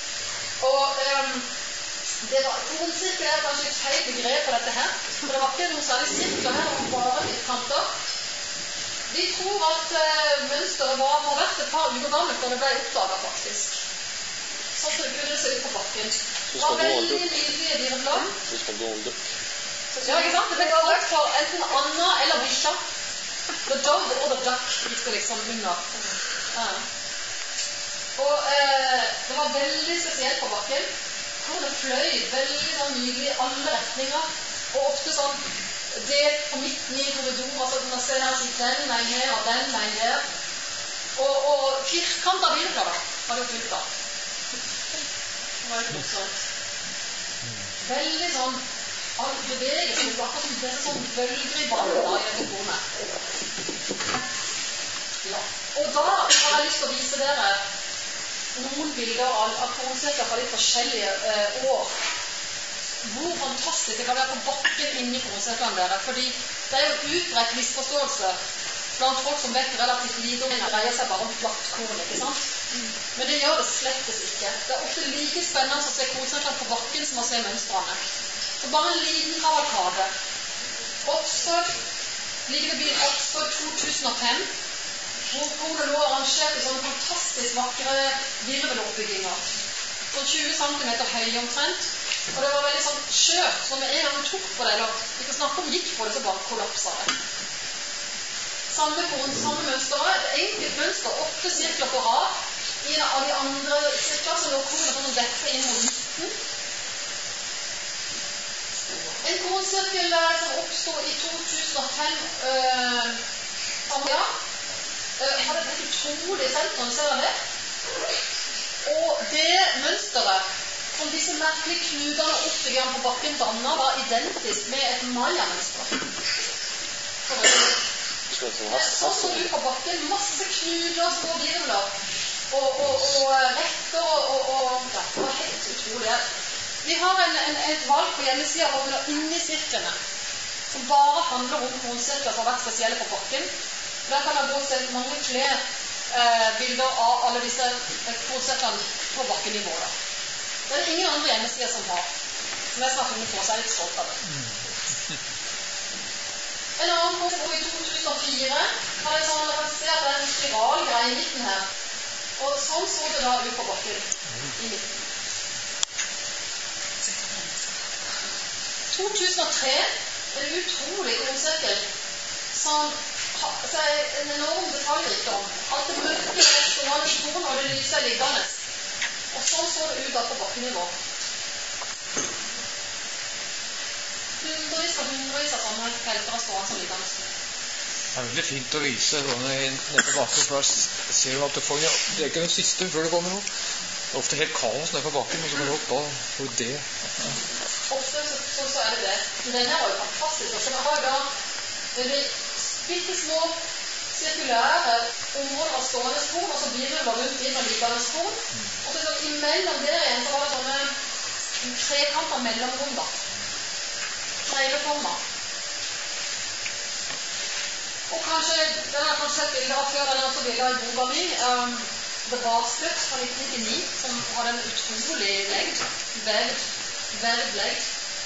Og um, det var, kornsirkel er kanskje et feil begrep for dette her, for det var ikke noen særlig sirkler her, det var bare litt kanter. Vi tror at uh, mønstret var, må ha vært et par uker gammelt da det ble oppdaget faktisk. Sånn så det kunne se ut på bakken. Det var veldig nydelige virvler. Du skal gå om det. Ja, ikke sant? Det ble kalt for enten Anna eller Bisha. The dog or the duck gikk det liksom under. Ja. Og eh, det var veldig spesielt på bakken. Kornet fløy veldig sånn nydelig i alle retninger. Og ofte sånn delt på midten i en korridor. Altså man ser her sånn den vei her og den vei her. Og, og firkanta virvler da, var det fullt av. Det var litt morsomt. Veldig sånn all bevegelse, det var akkurat som dette sånn bølger i vann da i dette kornet. Ja. Og da har jeg lyst til å vise dere noen bilder av, av kornsirkler fra litt forskjellige eh, år. Hvor fantastisk det kan være på bakken inni kornsirklene dere, fordi det er jo utbredt misforståelse blant folk som vet relativt lite om det dreier seg bare om plattkorn, ikke sant? Men det gjør det slettes ikke. Det er ofte like spennende å se kornsirklene på bakken som å se mønstrene. Så bare en liten kavalkade. Oxford, ligger det byen Oxford to tusen og fem, hvor kornet lå arrangert i sånne fantastisk vakre virveloppbygginger. Sånn tjue centimeter høye omtrent. Og det var veldig sånn skjørt, så med en gang tok på det, eller ikke snakke om gikk på det, så bare kollapset det. Samme korn, samme mønster, et enkelt mønster, åtte sirkler på rad. I en av de andre sirkler så lå kornet sånn å dekke inn mot midten. En kornsirkel som oppstod i to tusen og fem, øh, ja, øh, hadde utrolig sentrum, ser dere det? Og det mønsteret, som disse merkelige knudene og oppbyggene på bakken dannet, var identisk med et maya-mønster. Så så ut på bakken, masse knuder, små virvler, og, og, og retter, og, og, og ja, det var helt utrolig. Vi har en, en, et valg på hjemmesiden hvor vi har inni sirklene, som bare handler om kornsirkler som har vært spesielle på bakken. Der kan jeg gå se mange flere eh, bilder av alle disse kornsirklene på bakkenivå. Da. Det er det ingen andre hjemmesider som har, som jeg skal ha funnet på, så jeg er litt stolt av det. En annen kornsirkel i to tusen og fire har jeg sånn, jeg kan se at det er en spiral greie i midten her. Og sånn så det da ut på bakken i midten. to tusen og tre er en utrolig kornsirkel som har en enorm detaljrikdom. Alt det mørke er stående i korn, og det lyse er liggende. Og sånn så det ut da på bakkenivå. Hundrevis og hundrevis av sånne felter er stående som liggende. Det er veldig fint å vise sånne nede på bakken, for da ser du at det, får, det er ikke den siste før det kommer noe. Det er ofte helt kaos nede på bakken, og så går det opp, da får du det. Ja. Ofte så, så, så er det det. Men denne var jo fantastisk. Og så har jeg da veldig bitte små sirkulære områder av stående korn, og så blir det bare rundt inn og liggende korn. Og så, så imellom der igjen så var det sånne trekanter mellomrom da. Treileformer. Og kanskje, den har kanskje sett bilder av før, den er også bilder av i boka mi, um, The Basket fra nitten nittini, som hadde en utrolig legd, vevd, vevd legd.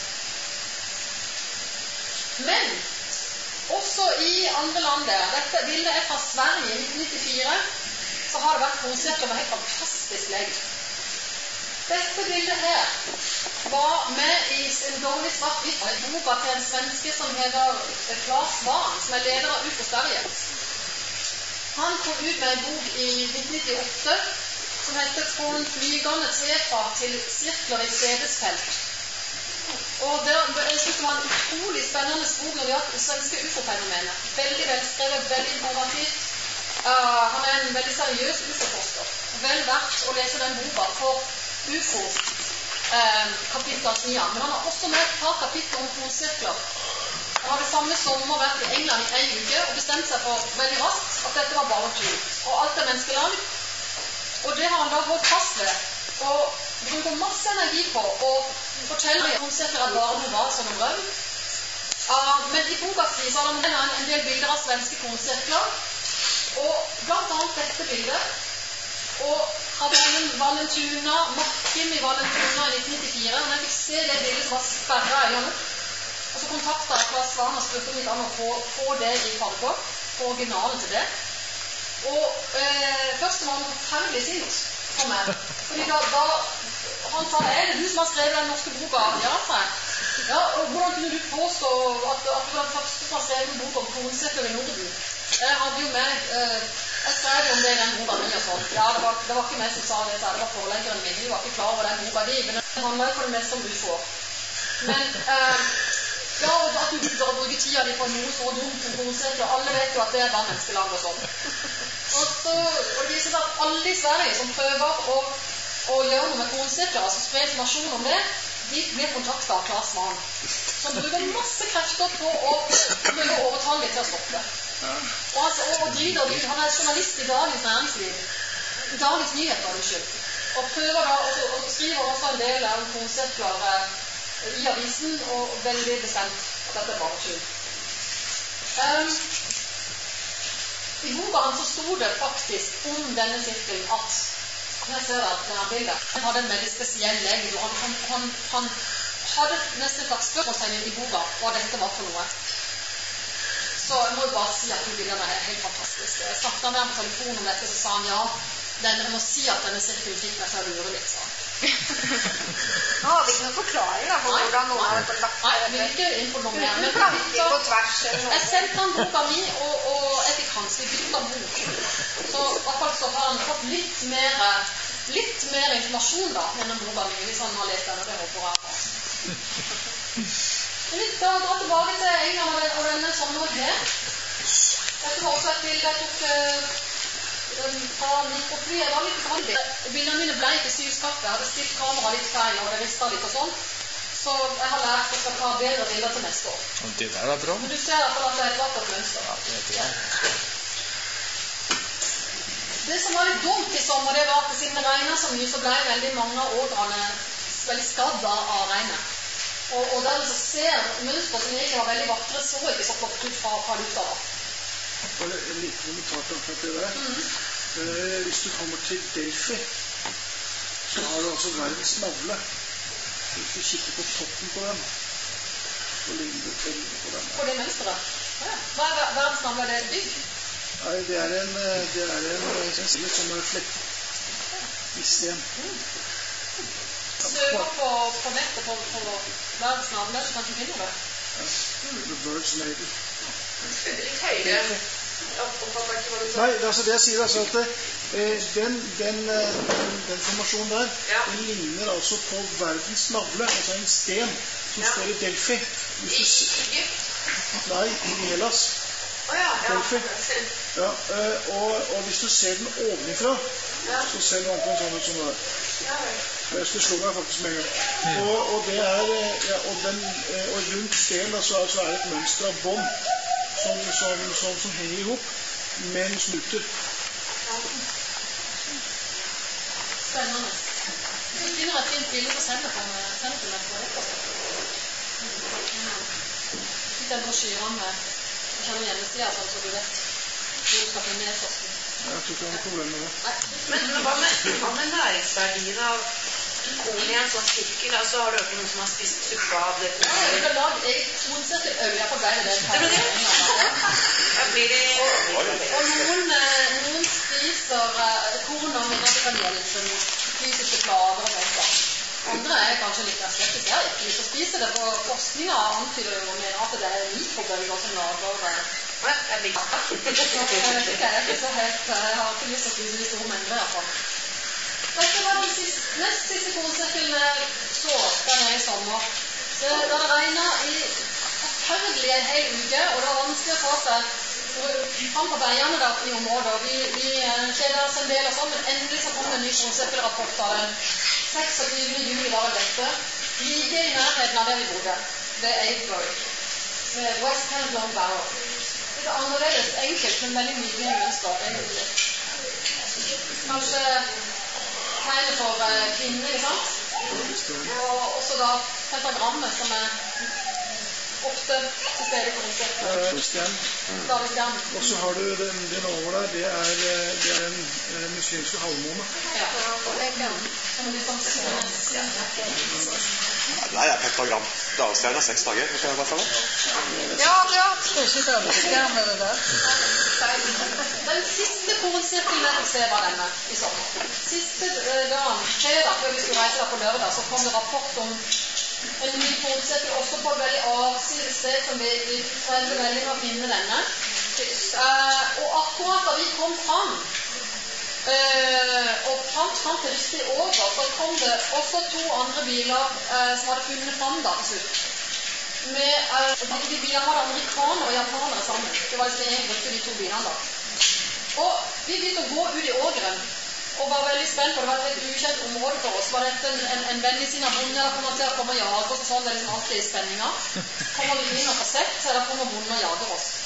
Men også i andre land der, dette bildet er fra Sverige i nitten nittifire, så har det vært kornsirkler med helt fantastisk legd. Dette bildet her var med i en dårlig svart-hvitt boka til en svenske som heter Claes Svahn, som er leder av U F O Sverige. Han kom ut med en bok i nitten nittiåtte som heter Från flygende tefa til sirkler i Svedesfelt. Og det, jeg synes det var en utrolig spennende bok når det gjaldt svenske U F O-fenomenet. Veldig velskrevet, veldig informativt. Uh, han er en veldig seriøs U F O-forsker. Vel verdt å lese den boka for U F O eh, kapittel ni. Men han har også med et par kapitler om kornsirkler. Han hadde samme sommer vært i England i en uke og bestemt seg for veldig raskt at dette var bare tull. Og alt er menneskeland. Og det har han da holdt fast ved. Og bruker masse energi på å fortelle at kornsirkler er bare noe var som en drøm. Uh, men i boka si så har han en, en del bilder av svenske kornsirkler. Og blant annet dette bildet. Og hadde en Valentuna, Markim i Valentuna i nitten nittifire, og jeg fikk se det bildet som var sperret i hånden. Og så kontaktet jeg Claes Svahn og spurte om vi kan få, få det i farge, få originalen til det. Og eh, først var han forferdelig sint på meg. Fordi da, da han sa, er det du som har skrevet den norske boka? Ja, sa jeg. Ja, og hvordan kunne du påstå at, at du var den første som har skrevet en bok om kornsirkler i Norden? Jeg hadde jo med, eh, jeg skrev om det i den boka mi og sånn. Ja, det var, det var ikke meg som sa det, det var foreleggeren min. Vi var ikke klar over den boka di, men det handler jo for det meste om U F O. Men, eh, ja, og at du bare bruker tida di på noe så dumt som kornsirkler. Alle vet jo at det er bare menneskelag og sånn. Og, så, og det viser seg at alle i Sverige som prøver å, å gjøre noe med kornsirkler, altså spre informasjon om det, de blir kontaktet av Claes Svahn, som bruker masse krefter på å prøve å overtale dem til å stoppe. Og han, og driver, han er journalist i Dagens Næringsliv, Dagens Nyheter, unnskyld, og prøver da, og, og skriver også en del om kornsirkler eh, i avisen, og veldig bestemt at dette er bare tull. Um, I boka hans så sto det faktisk om denne sirkelen at, jeg ser at denne bildet, han hadde en veldig spesiell legg, og han, han, han hadde nesten et slags spørsmålstegn i boka, hva dette var for noe. Så jeg må jo bare si at de bildene er helt fantastiske. Jeg snakket med ham på telefon om dette, så sa han ja, den, jeg må si at denne sirkelen fikk meg til å lure litt, sa han. Nå har vi ikke noen forklaring da, på hvordan noen har lagt Nei, jeg vil ikke inn på noe mer. Men planker på tvers. Jeg sendte han boka mi, og, og jeg fikk hans, vi bytte bok. Så i hvert fall så har han fått litt mer, litt mer informasjon da, gjennom boka mi, hvis han har lest den, og det håper jeg har. Vi skal dra tilbake til England og denne sommeren her. Dette var også et bilde jeg tok uh, fra mikroflyet. Det var litt sånn. Bildene mine ble ikke sylskarpe. Jeg hadde stilt kamera litt feil, og det ristet litt og sånn. Så jeg har lært at jeg skal ta bedre bilder til neste år. Og det der er bra. Men du ser at det er et vakkert mønster. Ja, det er det. Det som var litt dumt i sommer, det var at siden det regnet så mye, så ble veldig mange av ådrane veldig skadd av regnet. Og, og der så ser mønster som egentlig var veldig vakre, så ikke så flott ut fra, fra lufta da. Bare en liten kommentar til akkurat det der. Mm. Eh, hvis du kommer til Delphi, så har du altså verdens navle. Hvis du kikker på toppen på den, så ligner det veldig på den. På det mønsteret? Ja. Hva er verdens navle? Er det et bygg? Nei, det er en, det er en sensile som er flekk i sten. Mm. Søker på, på nettet på, på verdens navle, så kan du finne det. Ja, mm. The Bird's Navel. Litt høyere. Nei, altså det jeg sier altså at eh, den, den, den, den formasjonen der, ja. Den ligner altså på verdens navle, altså en sten som ja. Står i Delphi. Hvis du, I Egypt? Nei, i Hellas. Oh, ja, ja. Delphi. Ja, eh, og, og hvis du ser den ovenifra, ja. Så ser den omtrent sånn ut som det er. Ja. Jeg skulle slå meg faktisk med en gang. Mm. Og, og det er, ja, og, den, og rundt stenen altså, altså er det et mønster av bånd. Som, som, som, som henger ihop, med en snutter. Spennende. Du finner et fint bilde på sendet på meg, sendet til meg på e-post. Litt den brosjyren med, jeg kjenner hjemmesida, sånn så du vet hvor du skal finne e-posten. Jeg tror ikke jeg har noe problem med det. Nei. Men hva med, hva med næringsverdien av korn i en sånn sirkel? Altså har du hørt noen som har spist suppe av det? Ja, jeg kan lage eget kornsirkel øye på deg. Det er det. Jeg blir det... Og, og noen, noen spiser korn og middag kan hjelpe mot fysiske plager og sånt. Andre er kanskje litt mer skeptiske. Jeg har ikke lyst til å spise det, for forskninga antyder jo med at det er mikrobølger som lager... Jeg blir ikke. Jeg vet ikke, jeg er ikke så helt... Jeg har ikke lyst til å spise litt store mengder i hvert fall. Dette var den siste, nest siste kornsirkelen jeg så der nede i sommer. Så da det regnet i forfølgelig en hel uke, og det var vanskelig å ta seg fram på veiene der i området. Vi, vi kjeder oss en del og sånn, men endelig så kom det en ny kornsirkelrapport av den seksogtyvende juli var det dette. Like i nærheten av der vi bodde, ved Avebury, ved West Kent Long Barrow. Litt annerledes enkelt, men veldig mye mønster, egentlig. Kanskje tegnet for uh, kvinner, ikke sant? Og også da pentagrammet som er ofte til stede på disse. Davidstjern. Davidstjern. Og så har du den, den over der, det er, det er en, en muslimske halvmåne. Ja, og det er den. Som liksom det er pentagram. Davidstjern er seks dager, kan jeg bare følge? Ja, ja. Det er ikke Davidstjern med det der. Den siste kornsirkelen jeg fikk se var denne i sommer. Siste dagen, fredag, før vi skulle reise der på lørdag, så kom det rapport om en ny kornsirkel, også på et veldig avsides sted som vi, vi trengte veldig med å finne denne. Uh, og akkurat da vi kom fram, uh, og fram, fram til riktig over, så kom det også to andre biler uh, som hadde funnet fram da til slutt. Med, uh, de bilene hadde amerikanere og japanere sammen. Det var liksom en gruppe de to bilene da. Og vi begynte å gå ut i ågren, og var veldig spent på, det var et helt ukjent område for oss. Var dette en, en, en vennlig sin av bonden, eller kommer til å komme og jage oss og sånn, det er liksom alltid i spenninga. Kommer vi inn og får sett, så der kommer bonden og jager oss.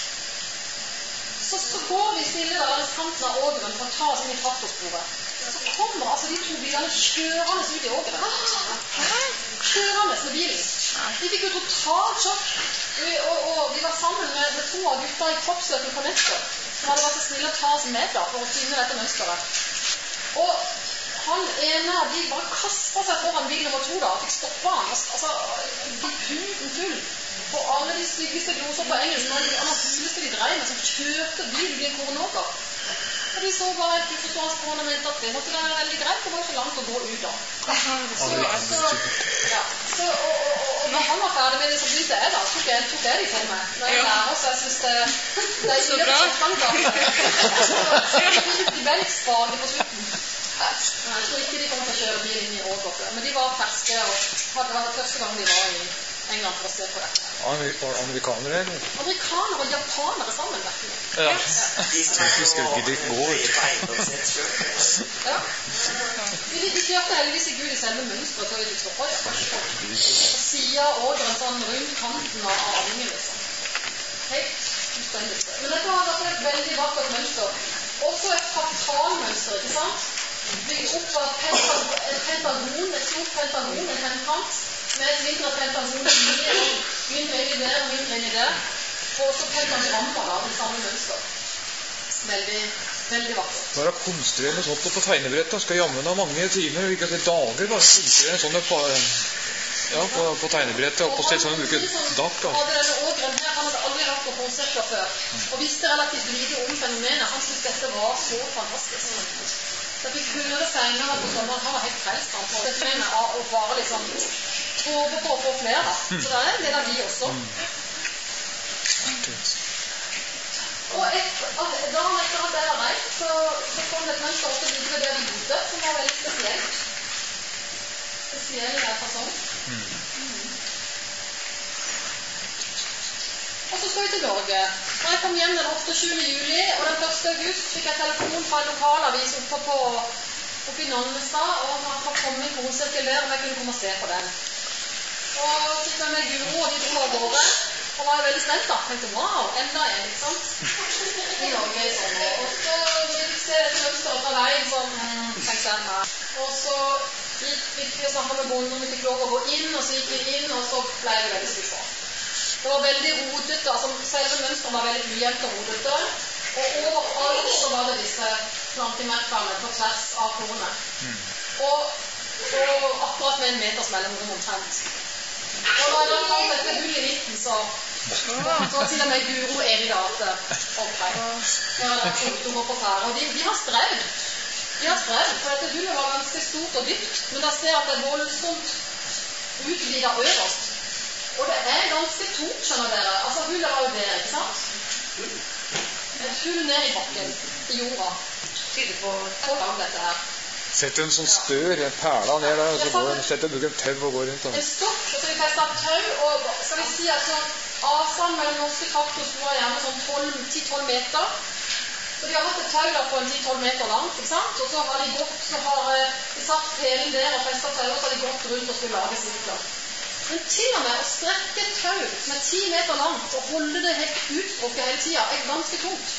Så, så går vi stille der langs kanten av ågren for å ta oss inn i traktorsporet. Så kommer altså de to bilene kjørende ut i ågren. Kjørende med bilen. Vi fikk jo totalt sjokk. Vi, og, og vi var sammen med, med to av gutta i kroppsøken på nettet, som hadde vært så snille å ta oss med da, for å finne dette mønsteret. Og han ene av de bare kastet seg foran bil nummer to da, og fikk stoppet han. Altså, fikk huden full på alle de styggeste gloser på engelsk. Og han hulte de dreiene som kjørte bil i en koronåker. Og de så bare helt uforstående på henne og mente at det måtte være veldig greit, det var så langt å gå ut da. Så, så, ja. Så, og, og, og når han var ferdig med det, så begynte jeg da, tok jeg, tok jeg de for meg. Når jeg lærer, så jeg synes det, det er ille på kjøttbanker. Så jeg fikk de veldig svage på slutten. Jeg tror ikke de kom til å kjøre bil inn i Ågård, men de var ferske, og det var det første gang de var i England for å se på dette. Amerikanere, eller? Amerikanere og japanere sammen, virkelig. Ja. De skal ikke dit gå ut. Ja. De, de kjørte heldigvis i Gud i selve mønstret før de stoppet det. Og siden ådren sånn rundt kanten av avningen, liksom. Helt utstendig. Men dette var altså et veldig vakkert mønster. Også et fraktalmønster, ikke sant? Bygd opp av pentagon, et pentagon, et stort pentagon, en femkant, med et mindre pentagon, mindre inn i der, mindre inn i der, og også pentagrammer da, i samme mønster. Veldig, veldig vakkert. Bare å konstruere noe sånt på tegnebrettet, skal jammen ha mange timer, ikke til dager, bare konstruere sånne på, ja, på, på tegnebrettet, og på stedet sånn å bruke dakk. Og hadde denne ågren her, han hadde aldri vært på konserter før, og visste relativt lite om fenomenet. Han syntes dette var så fantastisk. Så jeg fikk høre senere på sommeren, han var helt frelst han på dette med å bare liksom håpe på å få flere da. Så det er en del av de også. Og et, da han etter at jeg var reist, så, så kom det et mønster også like ved der vi bodde, som var veldig spesielt. Spesiell i den fasong. Og så skal vi til Norge. Når jeg kom hjem den åtteogtyvende juli, og den første august fikk jeg telefon fra en lokalavis oppe på oppe i Nannestad, og man kan komme i kornsirkel der, om jeg kunne komme og se på den. Og så fikk jeg med Guro, og vi dro av gårde, og var veldig spent da. Jeg tenkte, wow, enda en, ikke sant? I Norge i sommer. Og så vi fikk se et mønster fra veien, sånn, tenkte jeg, nei. Og så gikk vi og snakket med bonden, vi fikk lov å gå inn, og så gikk vi inn, og så ble vi veldig skuffet. Det var veldig rodete, altså selve mønsteret var veldig ujevnt og rodete, og overalt så var det disse plantemerkene på tvers av kornet. Mm. Og, og akkurat med en meters mellomrom omtrent. Og da jeg da fant dette hull i midten, så var til og med Guro enig da at ok, ja, det er to går på fære. Og de, de har strevd. De har strevd, for dette hullet var ganske stort og dypt, men da ser jeg at det er voldsomt utvidet øverst. Og det er ganske tungt, skjønner dere. Altså, hullet var jo der, ikke sant? Et hull ned i bakken, i jorda. Tyder på hvordan dette her. Sett en sånn stør, en perla ned der, og så går den, setter du en tau og går rundt. En stokk, og så vi festet tau, og skal vi si at sånn avstand mellom norske traktor var gjerne sånn ti til tolv meter. Så de har hatt et tau da på en ti til tolv meter langt, ikke sant? Og så har de gått, så har de satt pelen der og festet tau, og så har de gått rundt og skulle lage sirkler. Men til og med å strekke et tau som er ti meter langt og holde det helt utbrukket hele tiden er ganske tungt.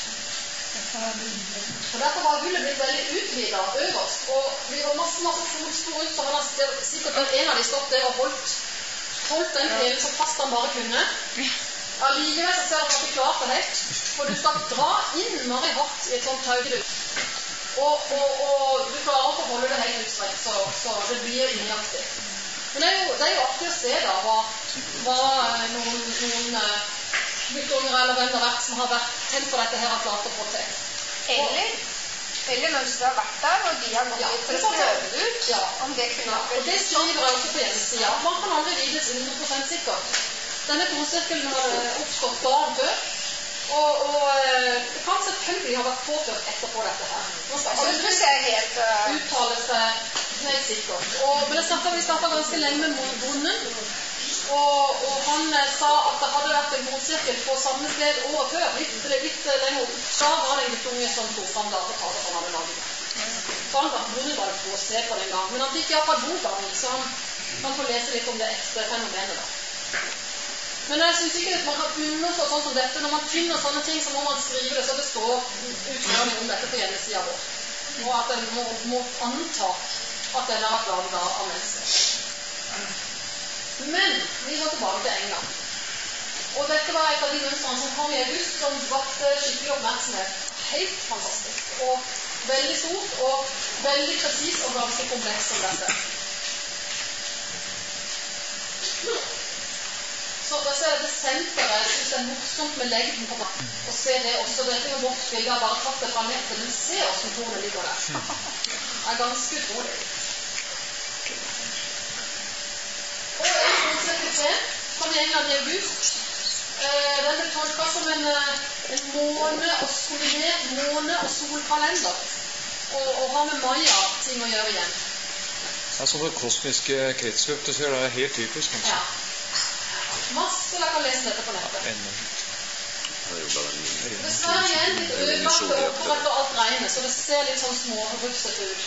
Og derfor var hullet blitt veldig utvidet øverst. Og vi var masse, masse fotspor ut, så hadde han sikkert en av de stått der og holdt, holdt den pelen så fast han bare kunne. Allikevel så ser han at de klarte det helt. For du skal dra innmari hardt i et sånt tau. Og, og, og du klarer ikke å holde det helt utstrekt, så, så det blir innjaktig. Men det er, jo, det er jo artig å se da hva, hva noen, noen uh, guttunger eller hvem det har vært som har vært tent for dette her har klart å få til. Eller, eller mønstret har vært der, og de har gått ja, for å prøve det ut. Ja. Om det kunne vært og det skriver jeg også på hjemmesiden. Man kan aldri vite hundre prosent sikkert. Denne kornsirkelen har oppstått dagen før. Og, og det kan selvfølgelig ha vært påført etterpå dette her. Man skal aldri helt, uh... uttale seg helt sikkert. Og, men det startet, vi startet ganske lenge med bonden, og, og han sa at det hadde vært en kornsirkel på samme sted året før, litt, litt lenger opp. Da var det en guttunge som tog frem da, og talte for han hadde laget det. Så han var bonden bare på å se på den gang, men han fikk i hvert fall boka, så han kan få lese litt om det ekte fenomenet da. Men jeg synes ikke at man kan understå sånn som dette. Når man finner sånne ting, så må man skrive det, så det står utførende om dette på hjemmesiden vår. Og at en må, må anta at den har vært laget av mennesker. Men vi går tilbake til England. Og dette var et av de mønstrene som kom i august, som vakte skikkelig oppmerksomhet. Helt fantastisk. Og veldig stort, og veldig presis og ganske kompleks som dette. Så da ser jeg det senteret, jeg synes det er morsomt med legden på meg. Og se det også, det er ikke noe vårt bilde, jeg har bare tatt det fra nettet, men se hvordan kornet ligger der. Det er ganske utrolig. Og en kornsirkel til, kom i England i august. Eh, den ble tolket som en, en måne og kombinert måne og solkalender. Og, og har med Maya-ting å gjøre igjen. Det er sånne kosmiske kretsløp, det ser det er helt typisk. Kanskje. Ja. Masse, jeg kan lese dette på nettet. Dessverre igjen litt ødelagt og etter alt regnet, så det ser litt sånn smårufsete ut.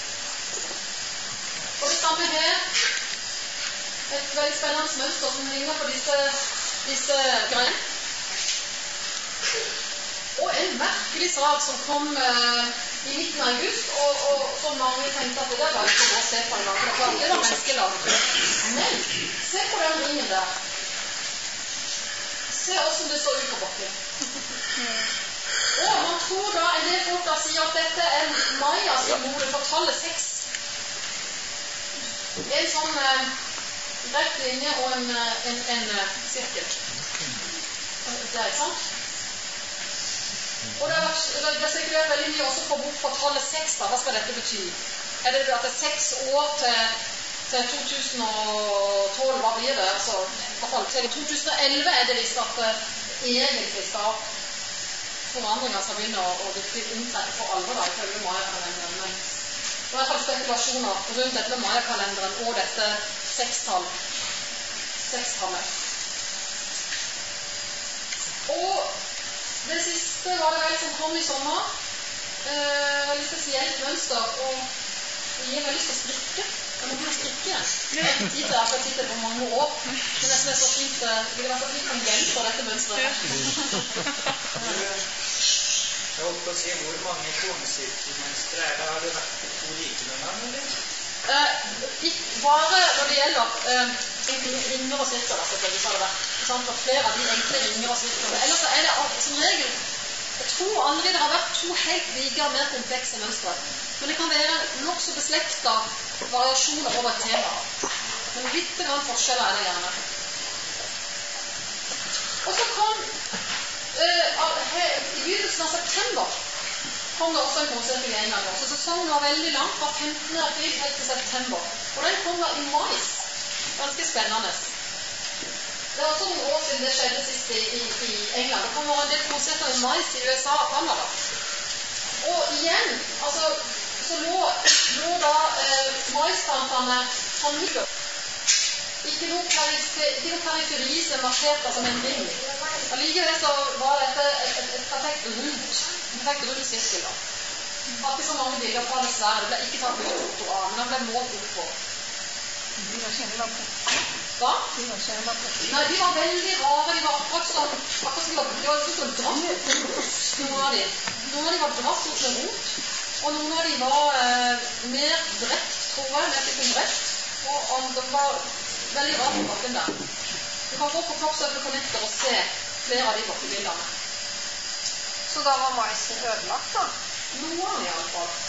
Og det samme her, et veldig spennende mønster som ligner på disse, disse greiene. Og en merkelig sak som kom eh, i midten av august, og, og så mange tenkte at det der var ikke å se på en gang. Det var menneskelaget. Men se på den ringen der. Se hvordan det så ut på bakken. Og man tror da, en del folk da sier at dette er Maya-symbolet for tallet seks. En sånn eh, rett linje og en, en, en uh, sirkel. Det er sant? Og det har sirkulert veldig mye også for bort fra tallet seks da. Hva skal dette bety? Er det at det er seks år til, til to tusen og tolv, hva blir det? Altså, i hvert fall til to tusen og elleve er det visst at uh, egentlig skal forandringer skal begynne å, å virkelig omtrent for alvor da, ifølge Maya-kalenderen. Men det er i hvert fall spekulasjoner rundt dette Maya-kalenderen og dette sekstall. Sekstallet. Og det siste var det vel som kom i sommer. Eh, veldig spesielt mønster, og det gir meg lyst til å strikke. Jeg må begynne å strikke. Jeg har ikke tid til det, jeg har tid til det på mange år. Men det som er så fint, det vil være så fint om gjenstår dette mønstret. Jeg holdt på å si, hvor mange kornsirkelmønstre er det? Har det vært to like med hverandre, eller? Eh, bare når det gjelder eh, ringer og sirkler, selvfølgelig, så har det vært sant, og flere av de enkle ringer og sirkler. Ellers så er det som regel, jeg tror aldri det har vært to helt like og mer komplekse mønstre. Men det kan være nok så beslektet variasjoner over et tema. Men litt grann forskjeller er det gjerne. Og så kom eh, i begynnelsen av september kom det også en kornsirkel i England. Så sesongen var veldig lang, fra femtende april helt til september. Og den kom da i mais. Ganske spennende. Det er også noen år siden det skjedde sist i, i, i England. Det kommer en del kornsirkler i mais i U S A og Canada. Og igjen, altså, så lå, lå da eh, maisplantene på mye. Ikke noe periferi som markert som en ring. Allikevel så var dette et, et, et perfekt rundt, en perfekt rund sirkel da. Det var ikke så mange bilder på dessverre, det ble ikke tatt mye foto av, men den ble målt opp på. Hva? Nei, de var veldig rare, de var akkurat sånn, akkurat som de var, de var sånn dratt, noen av de. Noen av de var dratt ut med rot, og noen av de var eh, mer bredt, tror jeg, mer typen bredt, og, og det var veldig rart på bakken der. Du kan gå på Kroppsøvende Connector og se flere av de bakkebildene. Så da var maisen ødelagt da? Noen i alle fall.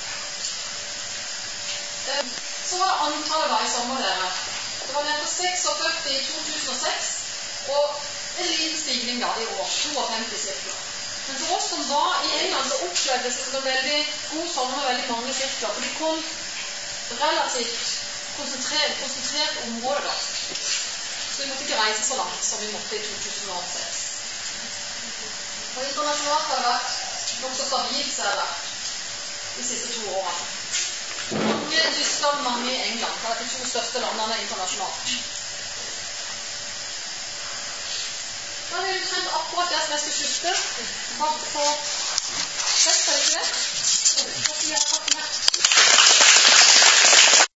Eh, så var det antallet var i sommer dere. Det var ned på førtiseks i to tusen og seks, og en liten stigning da i år, femtito sirkler. Men for oss som var i England, så opplevde det som en veldig god sommer med veldig mange sirkler, for de kom relativt konsentrert, konsentrert område da. Så vi måtte ikke reise så langt som vi måtte i to tusen og seks. Og internasjonalt har det vært nok så stabilt, så har det vært de siste to årene. Mange i Tyskland, mange i England. Det er de to største landene internasjonalt. Da er vi utrent akkurat der som jeg skal slutte. Takk for sett, er det ikke det? Takk for at jeg har tatt med.